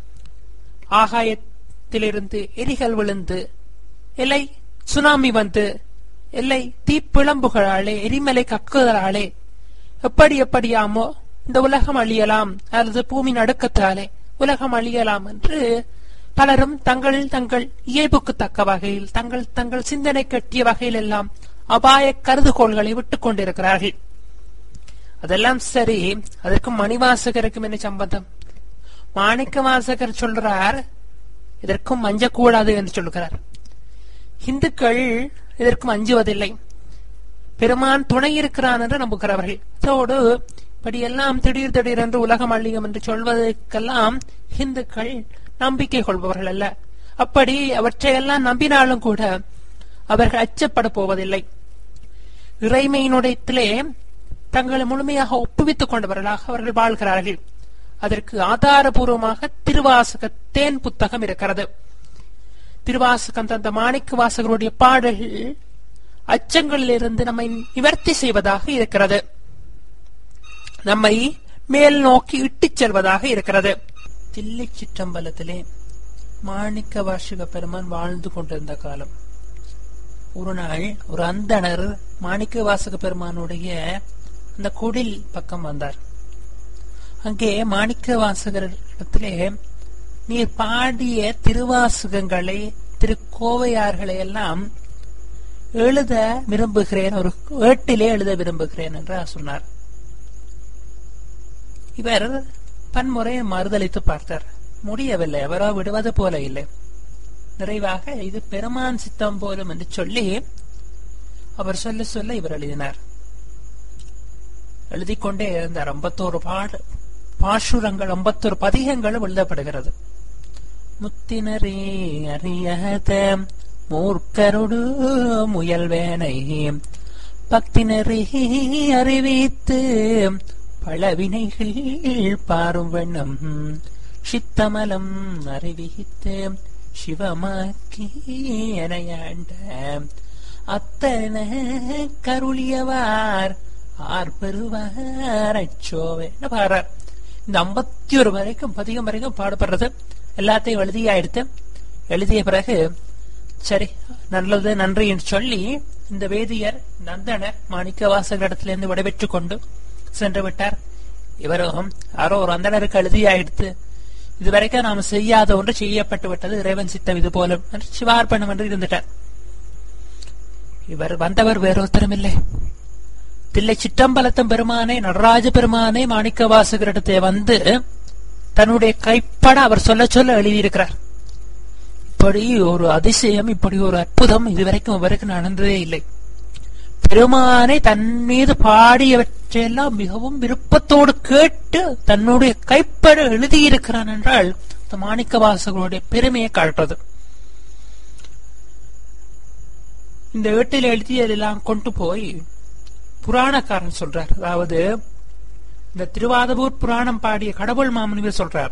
ஆகாயத்திலிருந்து எரிகள் விழுந்து, எல்லை சுனாமி வந்து, எல்லை தீப்பிழம்புகளாலே, எரிமலை கக்குதலாலே எப்படி எப்படியாமோ இந்த உலகம் அழியலாம், அல்லது பூமி நடுக்கத்தாலே உலகம் அழியலாம் என்று பலரும் தங்கள் தங்கள் இயல்புக்கு தக்க வகையில், தங்கள் தங்கள் சிந்தனை கட்டிய வகையில் எல்லாம் அபாய கருதுகோள்களை விட்டுக் கொண்டிருக்கிறார்கள். அதெல்லாம் சரி, அதற்கும் மணிவாசகருக்கும் என்ன சம்பந்தம்? மாணிக்க வாசகர் சொல்றார் இதற்கும் அஞ்சக்கூடாது என்று சொல்கிறார். இந்துக்கள் இதற்கும் அஞ்சுவதில்லை. பெருமான் துணை இருக்கிறான் என்று நம்புகிறவர்கள். அதோடு இப்படியெல்லாம் திடீர் திடீர் என்று உலகம் அழியும் என்று சொல்வதற்கெல்லாம் இந்துக்கள் நம்பிக்கை கொள்பவர்கள் அல்ல. அப்படி அவற்றையெல்லாம் நம்பினாலும் கூட அவர்கள் அச்சப்பட போவதில்லை. இறைமையினுடையத்திலே தங்களை முழுமையாக ஒப்புவித்துக் கொண்டவர்களாக அவர்கள் வாழ்கிறார்கள். அதற்கு ஆதாரபூர்வமாக திருவாசக தேன் புத்தகம் இருக்கிறது. திருவாசகம் தந்த மாணிக்க வாசகருடைய பாடல்கள் அச்சங்களில் இருந்து நம்மை நிவர்த்தி செய்வதாக இருக்கிறது, நம்மை மேல் நோக்கி இட்டுச் செல்வதாக இருக்கிறது. தில்லை சிற்றம்பலத்திலே மாணிக்க வாசக பெருமான் வாழ்ந்து கொண்டிருந்த காலம், ஒரு நாள் ஒரு அந்தணர் மாணிக்க வாசக பெருமானுடைய அந்த குடில் பக்கம் வந்தார். அங்கே மாணிக்க வாசகரிடத்திலே நீர் பாடிய திருவாசகங்களை, திருக்கோவையார்களை எல்லாம் எழுத விரும்புகிறேன், ஒரு ஏட்டிலே எழுத விரும்புகிறேன் என்று சொன்னார். இவர் பன்முறை மறுதளித்து பார்த்தார், முடியவில்லை, அவரோ விடுவது போல இல்லை. நிறைவாக இது பெருமான் சித்தம் போலும் என்று சொல்லி அவர் சொல்ல சொல்ல இவர் எழுதினார். எழுதி கொண்டே இருந்தார். ஐம்பத்தோரு பாடு பாசுரங்கள், ஐம்பத்தோரு பதிகங்களும் எழுதப்படுகிறது. முத்தினரே அறியாத மூர்க்கருடு முயல்வேனை பக்தினரே அறிவித்து பழவினைகள் பாரும் வண்ணம் சித்தமலம் அறிவித்து சிவமாக்கி எனையாண்ட அத்தன கருளியவார் ஆர் பெறுவார் அச்சோவே பாடுறார். இந்த ஐம்பத்தி ஒரு வரைக்கும் பதிகம் வரைக்கும் பாடப்படுறது எல்லாத்தையும் எழுதியாயிடுத்து. எழுதிய பிறகு சரி நல்லது நன்றி என்று சொல்லி இந்த வேதியர் நந்தனர் மாணிக்க வாசகரிடத்திலிருந்து விடைபெற்றுக் கொண்டு சென்று விட்டார். இவரும் யாரோ ஒரு அந்தனருக்கு எழுதியாயிடுத்து, இதுவரைக்கும் நாம செய்யாத ஒன்று செய்யப்பட்டு விட்டது, இறைவன் சித்தம் இது போலும் என்று சிவார்ப்பணம் என்று இருந்துட்டார். இவர் வந்தவர் வேறொருத்தரும் இல்லை, தில்லை சிற்றம்பலத்தம் பெருமானே, நடராஜ பெருமானே மாணிக்க வாசகரிடத்தை வந்து தன்னுடைய கைப்பட அவர் சொல்ல சொல்ல எழுதியிருக்கிறார். இப்படி ஒரு அதிசயம், இப்படி ஒரு அற்புதம் இதுவரைக்கும் அவருக்கு நடந்ததே இல்லை. பெருமானை தன் மீது பாடியவற்றையெல்லாம் மிகவும் விருப்பத்தோடு கேட்டு தன்னுடைய கைப்பட எழுதியிருக்கிறான் என்றால் இந்த மாணிக்க வாசகருடைய பெருமையை காட்டுறது. இந்த ஏட்டில் எழுதியதெல்லாம் கொண்டு போய் புராணக்காரன் சொல்றார். அதாவது இந்த திருவாதவூர் புராணம் பாடிய கடவுள் மாமுனிவர் சொல்றார்.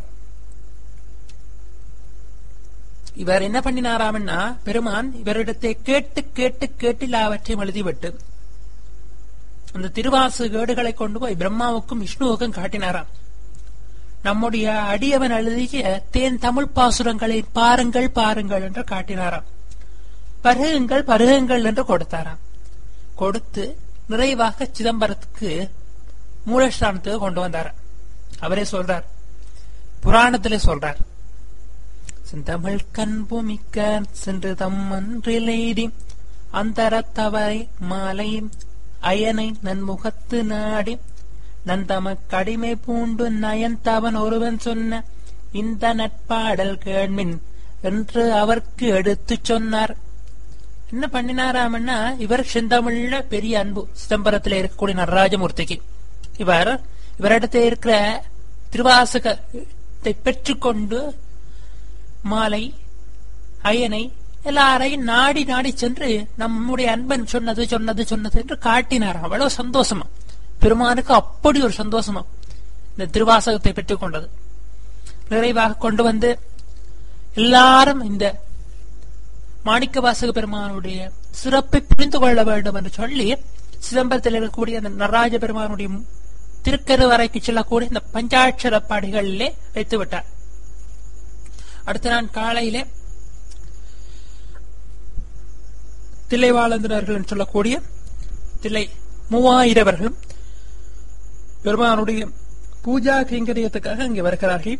இவர் என்ன பண்ணினாராம்னா, பெருமான் இவரிடத்தை கேட்டு கேட்டு கேட்டு எல்லாவற்றையும் எழுதிவிட்டு அந்த திருவாசக ஏடுகளை கொண்டு போய் பிரம்மாவுக்கும் விஷ்ணுவுக்கும் காட்டினாராம். நம்முடைய அடியவன் எழுதிய தேன் தமிழ் பாசுரங்களை பாருங்கள் பாருங்கள் என்று காட்டினாராம். பருகுங்கள் பருகுங்கள் என்று கொடுத்தாராம். கொடுத்து நிறைவாக சிதம்பரத்துக்கு மூலஸ்தானத்துக்கு கொண்டு வந்தாராம். அவரே சொல்றார், புராணத்திலே சொல்றார், செந்தமிழ் கண்புமிக்க சென்று தம் அன்றிலெய்தி அந்தரத்தவரை மாலை அயனை நன்முகத்து நாடி நந்தமக் கடிமை பூண்டு நயந்தவன் ஒருவன் சொன்ன இந்த நட்பாடல் கேள்மின் என்று அவருக்கு எடுத்து சொன்னார். என்ன பண்ணினாராமன்னா, இவர் செந்தமிழ்ல பெரிய அன்பு சிதம்பரத்தில் இருக்கக்கூடிய நடராஜமூர்த்திக்கு. இவர் இவரிடத்தில் இருக்கிற திருவாசகத்தை பெற்றுக்கொண்டு மாலை அயனை எல்லாரையும் நாடி நாடி சென்று நம்முடைய அன்பன் சொன்னது சொன்னது சொன்னது என்று காட்டினார். அவ்வளவு சந்தோஷமா, பெருமானுக்கு அப்படி ஒரு சந்தோஷமா இந்த திருவாசகத்தை பெற்றுக் கொண்டது. நிறைவாக கொண்டு வந்து எல்லாரும் இந்த மாணிக்க வாசக பெருமானுடைய சிறப்பை புரிந்து கொள்ள வேண்டும் என்று சொல்லி சிதம்பரத்தில் இருக்கக்கூடிய அந்த நடராஜ பெருமானுடைய திருக்கருவறைக்கு செல்லக்கூடிய இந்த பஞ்சாட்சர பாடிகளிலே வைத்து விட்டார். அடுத்த நாள் காலையிலே தில்லைவாழந்தனர்கள் சொல்லக்கூடிய தில்லை மூவாயிரவர்களும் பெருமானுடைய பூஜா கைங்கரியத்துக்காக அங்கே வருகிறார்கள்.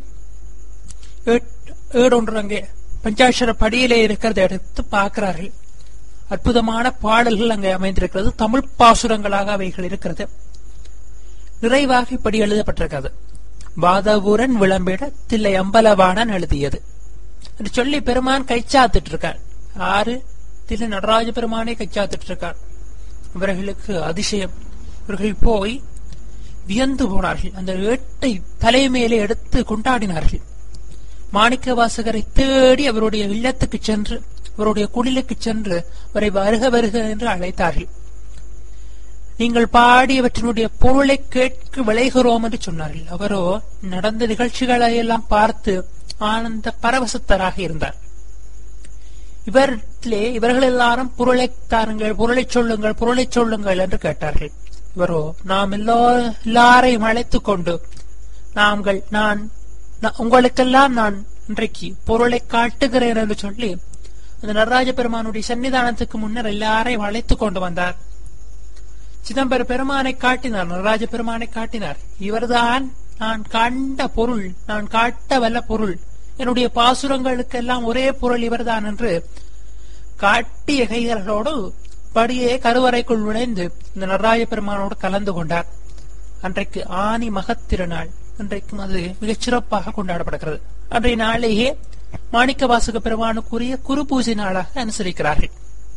ஏடொன்று அங்கே பஞ்சாட்சர படியிலே இருக்கிறத எடுத்து பார்க்கிறார்கள். அற்புதமான பாடல்கள் அங்கே அமைந்திருக்கிறது. தமிழ் பாசுரங்களாக அவைகள் இருக்கிறது. நிறைவாக இப்படி எழுதப்பட்டிருக்கிறது. வாதவூரன் விளம்பிட தில்லை அம்பலவாணன் எழுதியது என்று சொல்லி பெருமான் கைச்சாத்துட்டு இருக்கார். ஆறு தில்லை நடராஜ பெருமானே கைச்சாத்துட்டு இருக்கார். இவர்களுக்கு அதிசயம். இவர்கள் போய் வியந்து போனார்கள். அந்த ஏட்டை தலைமையிலே எடுத்து கொண்டாடினார்கள். மாணிக்க வாசகரை தேடி அவருடைய இல்லத்துக்கு சென்று அவருடைய குடிலுக்கு சென்று அவரை வருக வருக என்று அழைத்தார்கள். நீங்கள் பாடியவற்றினுடைய பொருளை கேட்க விளைகிறோம் என்று சொன்னார்கள். அவரோ நடந்த நிகழ்ச்சிகளை எல்லாம் பார்த்து ஆனந்த பரவசத்தராக இருந்தார். இவர்களே இவர்கள் எல்லாரும் பொருளை தாருங்கள், பொருளை சொல்லுங்கள், பொருளை சொல்லுங்கள் என்று கேட்டார்கள். இவரோ நாம் எல்லா எல்லாரையும் அழைத்துக் கொண்டு நாங்கள் நான் உங்களுக்கெல்லாம் நான் இன்றைக்கு பொருளை காட்டுகிறேன் என்று சொல்லி அந்த நடராஜ பெருமானுடைய சன்னிதானத்துக்கு முன்னர் எல்லாரையும் அழைத்துக் கொண்டு வந்தார். சிதம்பர பெருமானை காட்டினார், நடராஜ பெருமானை காட்டினார். இவர்தான் நான் கண்ட பொருள், நான் காட்ட வல்ல பொருள், என்னுடைய பாசுரங்களுக்கெல்லாம் ஒரே பொருள் இவர்தான் என்று காட்டிய கைகளோடு படியே கருவறைக்குள் நுழைந்து இந்த நடராஜ பெருமானோடு கலந்து கொண்டார். அன்றைக்கு ஆனி மகத்திருநாள். இன்றைக்கும் அது மிகச் சிறப்பாக கொண்டாடப்படுகிறது. அன்றைய நாளையே மாணிக்க வாசக பெருமானுக்குரிய குரு பூஜை நாளாக அனுசரிக்கிறார்கள்.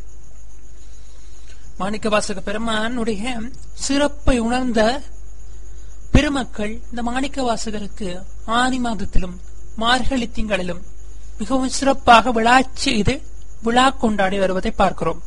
மாணிக்க வாசக பெருமானுடைய சிறப்பை உணர்ந்த பெருமக்கள் இந்த மாணிக்க வாசகருக்கு ஆனி மாதத்திலும் மார்கழி திங்களிலும் மிகவும் சிறப்பாக விழா செய்து விழா கொண்டாடி வருவதை பார்க்கிறோம்.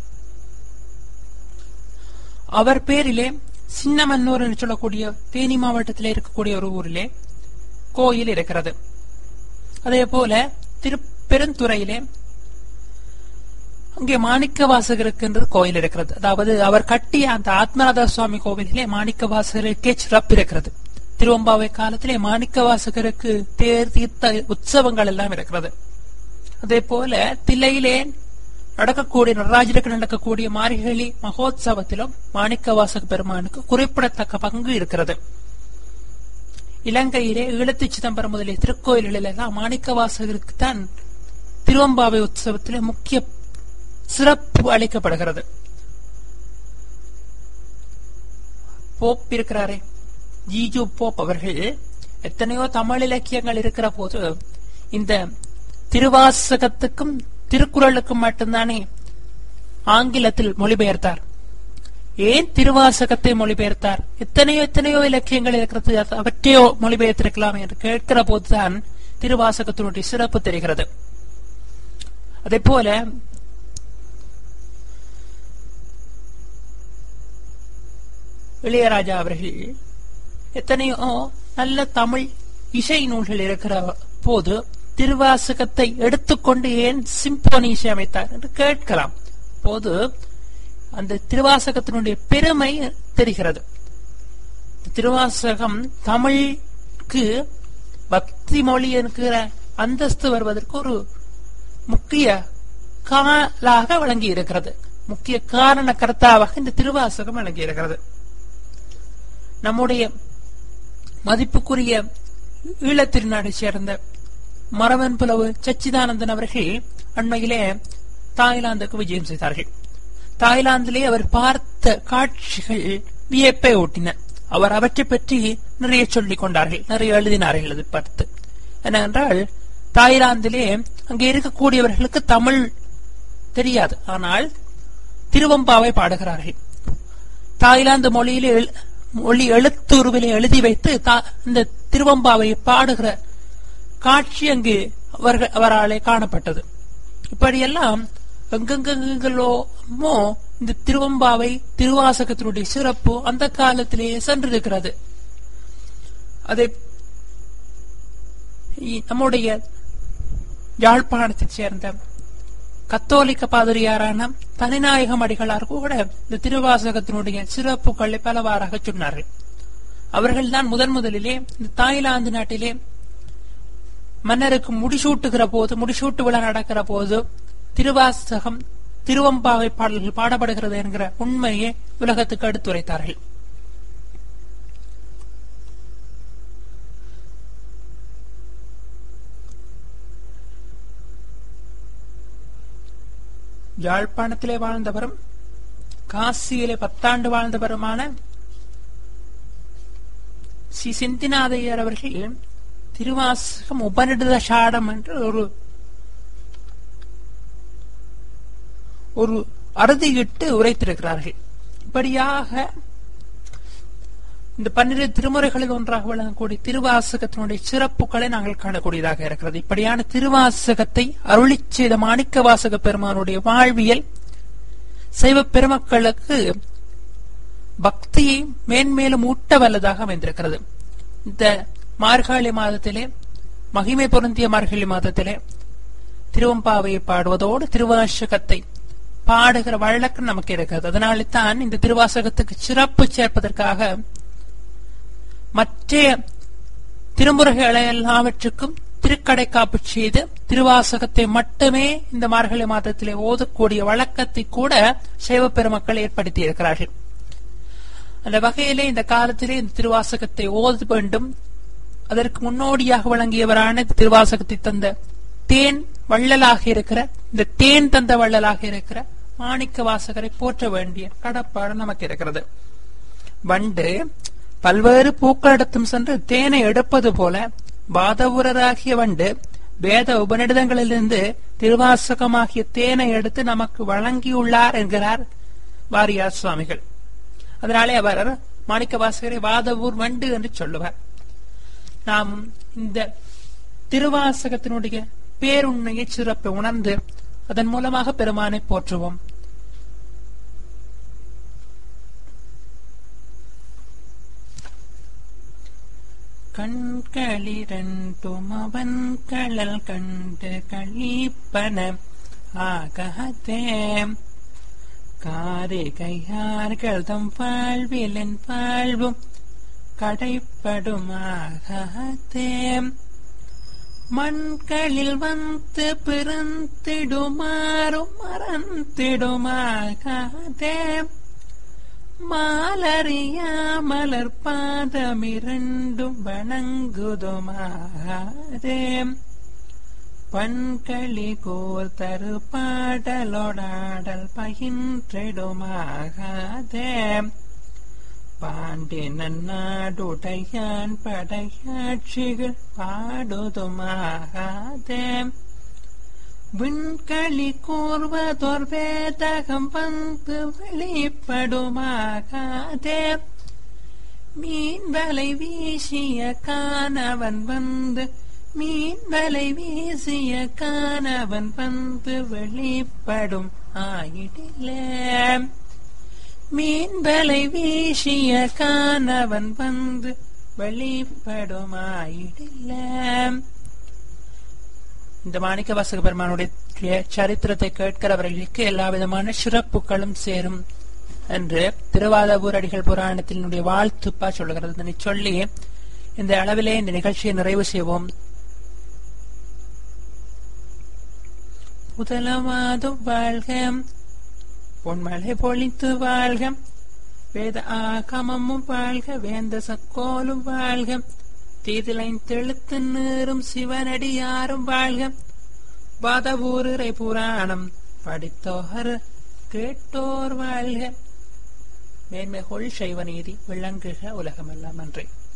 அவர் பேரிலே சின்னமன்னூர் என்று சொல்லக்கூடிய தேனி மாவட்டத்திலே இருக்கக்கூடிய ஒரு ஊரிலே கோயில் இருக்கிறது. அதே போல திருப்பெருந்துறையிலே அங்கே மாணிக்க வாசகருக்கு என்று கோயில் இருக்கிறது. அதாவது அவர் கட்டிய அந்த ஆத்மநாத சுவாமி கோவிலிலே மாணிக்க வாசகருக்கே சிறப்பு இருக்கிறது. திருவம்பாவை காலத்திலே மாணிக்க வாசகருக்கு தேர் தீர்த்த உற்சவங்கள் எல்லாம் இருக்கிறது. அதே போல தில்லையிலே நடக்கக்கூடிய நடராஜருக்கு நடக்கக்கூடிய மார்கழி மகோத்சவத்திலும் மாணிக்க வாசக பெருமானுக்கு குறிப்பிடத்தக்க பங்கு இருக்கிறது. இலங்கையிலே ஈழத்து சிதம்பரம் முதலிய திருக்கோயில்களில் எல்லாம் மாணிக்க வாசகருக்கு தான் திருவம்பாவை உற்சவத்திலே முக்கிய சிறப்பு அளிக்கப்படுகிறது. போப் இருக்கிறாரே ஜிஜு போப் அவர்கள் எத்தனையோ தமிழ் இலக்கியங்கள் இருக்கிற போது இந்த திருவாசகத்துக்கும் திருக்குறளுக்கும் மட்டும்தானே ஆங்கிலத்தில் மொழிபெயர்த்தார். ஏன் திருவாசகத்தை மொழிபெயர்த்தார்? எத்தனையோ எத்தனையோ இலக்கியங்கள் இருக்கிறது, அவற்றையோ மொழிபெயர்த்திருக்கலாம் என்று கேட்கிற போதுதான் திருவாசகத்தினுடைய சிறப்பு தெரிகிறது. அதே போல இளையராஜா அவர்கள் எத்தனையோ நல்ல தமிழ் இசை நூல்கள் இருக்கிற போது திருவாசகத்தை எடுத்துக்கொண்டு ஏன் சிம்போனி இசை அமைத்தார் என்று கேட்கலாம். போது அந்த திருவாசகத்தினுடைய பெருமை தெரிகிறது. திருவாசகம் தமிழுக்கு பக்தி மொழி என்கிற அந்தஸ்து வருவதற்கு ஒரு முக்கிய காலாக வழங்கி இருக்கிறது. முக்கிய காரண கர்த்தாவாக இந்த திருவாசகம் வழங்கி இருக்கிறது. நம்முடைய மதிப்புக்குரிய ஈழத்திருநாடை சேர்ந்த மரவன் புலவு சச்சிதானந்தன் அவர்கள் அண்மையிலே தாய்லாந்துக்கு விஜயம் செய்தார்கள். தாய்லாந்திலே அவர் பார்த்த காட்சிகள் வியப்பை ஊட்டின. அவர் அவற்றை பற்றி நிறைய சொல்லிக் கொண்டார்கள், நிறைய எழுதினார்கள். அதை பார்த்து என்னவென்றால், தாய்லாந்திலே அங்கே இருக்கக்கூடியவர்களுக்கு தமிழ் தெரியாது, ஆனால் திருவம்பாவை பாடுகிறார்கள். தாய்லாந்து மொழியிலே மொழி எழுத்துருவிலே எழுதி வைத்து இந்த திருவம்பாவை பாடுகிற காட்சி அங்கு அவர்கள் அவராலே காணப்பட்டது. இப்படியெல்லாம் எங்கெங்கெங்களோமோ இந்த திருவம்பாவை திருவாசகத்தினுடைய சிறப்பு அந்த காலத்திலேயே சென்றிருக்கிறது. அதை நம்முடைய யாழ்ப்பாணத்தை சேர்ந்த கத்தோலிக்க பாதிரியாரான தனிநாயகம் அடிகளார் கூட இந்த திருவாசகத்தினுடைய சிறப்புகளை பலவாறாக சொன்னார்கள். அவர்கள் தான் முதன் முதலிலே இந்த தாய்லாந்து நாட்டிலே மன்னருக்கு முடிசூட்டுகிற போது, முடிசூட்டு விழா நடக்கிற போது திருவாசகம் திருவம்பாவை பாடல்கள் பாடப்படுகிறது என்கிற உண்மையை உலகத்துக்கு எடுத்துரைத்தார்கள். யாழ்ப்பாணத்திலே வாழ்ந்தவரும் காசியிலே பத்தாண்டு வாழ்ந்தவருமான ஸ்ரீ செந்திநாதையர் அவர்கள் திருவாசகம் உபநிடத சாடம் என்று ஒரு ஒரு அறுதியிட்டு உரைத்திருக்கிறார்கள். இப்படியாக இந்த பன்னிரண்டு திருமுறைகளில் ஒன்றாக வழங்கக்கூடிய திருவாசகத்தினுடைய சிறப்புகளை நாங்கள் காணக்கூடியதாக இருக்கிறது. இப்படியான திருவாசகத்தை அருளி செய்த மாணிக்க வாசக பெருமானுடைய வாழ்வியல் சைவ பெருமக்களுக்கு பக்தியை மேன்மேலும் ஊட்ட வல்லதாக அமைந்திருக்கிறது. இந்த மார்கழி மாதத்திலே, மகிமை பொருந்திய மார்கழி மாதத்திலே திருவம்பாவையை பாடுவதோடு திருவாசகத்தை பாடுகிற வழக்கம் நமக்கு இருக்கிறது. அதனாலே தான் இந்த திருவாசகத்துக்கு சிறப்பு சேர்ப்பதற்காக மற்ற திருமுறைகளை எல்லாவற்றுக்கும் திருக்கடை காப்பு செய்து திருவாசகத்தை மட்டுமே இந்த மார்கழி மாதத்திலே ஓதக்கூடிய வழக்கத்தை கூட சைவ பெருமக்கள் ஏற்படுத்தி இருக்கிறார்கள். அந்த வகையிலே இந்த காலத்திலே இந்த திருவாசகத்தை ஓத வேண்டும். அதற்கு முன்னோடியாக வழங்கியவரான திருவாசகத்தை தந்த தேன் வள்ளலாக இருக்கிற இந்த தேன் தந்த வள்ளலாக இருக்கிற மாணிக்க வாசகரை போற்ற வேண்டிய கடப்பாடு நமக்கு இருக்கிறது. வண்டு பல்வேறு பூக்களிடத்தும் சென்று தேனை எடுப்பது போல பாதவூரராகிய வண்டு வேத உபநிடதங்களிலிருந்து திருவாசகமாகிய தேனை எடுத்து நமக்கு வழங்கியுள்ளார் என்கிறார் வாரியார் சுவாமிகள். அதனாலே அவர் மாணிக்க வாசகரை வாதவூர் வண்டு என்று சொல்லுவார். நாம் இந்த திருவாசகத்தினுடைய பேருண்மையை சிறப்பை உணர்ந்து அதன் மூலமாக பெருமானை போற்றுவோம். கண்களிரண்டும் அவன் களல் கண்டு கழிப்பன ஆகத்தே காரிகையார்கள் தம் வாழ்விலன் வாழ்வும் கடைப்படுமாகத்தே மண்களில் வந்து பிறந்திடுமாறும் மறந்திடுமாகத்தே மாலறியாமலர் பாதமிரண்டும் வணங்குதுமாகதே பண்களி கோர் தரு பாடலோடாடல் பயின்றிடுமாகதே பாண்டி நன்னாடுடையான் படையாட்சிகள் பாடுதுமாகதே விண்களி கூர்வதோர் வேதகம் வந்து வெளிப்படுமாகாதே மீன் வலை வீசிய காணவன் வந்து மீன் வலை வீசிய காணவன் வந்து வெளிப்படும் ஆயிடிலே மீன் வலை வீசிய காணவன் வந்து வெளிப்படும் ஆயிடிலே. இந்த மாணிக்க வாசக பெருமானுடைய சரித்திரத்தை கேட்கிறவர்களுக்கு எல்லா விதமான சிறப்புகளும் சேரும் என்று திருவாதவூர் அடிகள் புராணத்தினுடைய வாழ்த்துப்பா சொல்லுகிறது. சொல்லி இந்த அளவிலே இந்த நிகழ்ச்சியை நிறைவு செய்வோம். புதலமாதும் வாழ்க, பொன்மலை பொழித்து வாழ்க, வேத ஆகமமும் வாழ்க, வேந்த சக்கோலும் வாழ்க, தீதிலை தெழுத்து நீரும் சிவனடியாரும் வாழ்க, வாதவூரை புராணம் படித்தோர் கேட்டோர் வாழ்க, மேன்மைகொள் சைவநீதி விளங்குக உலகமெல்லாம். நன்றி.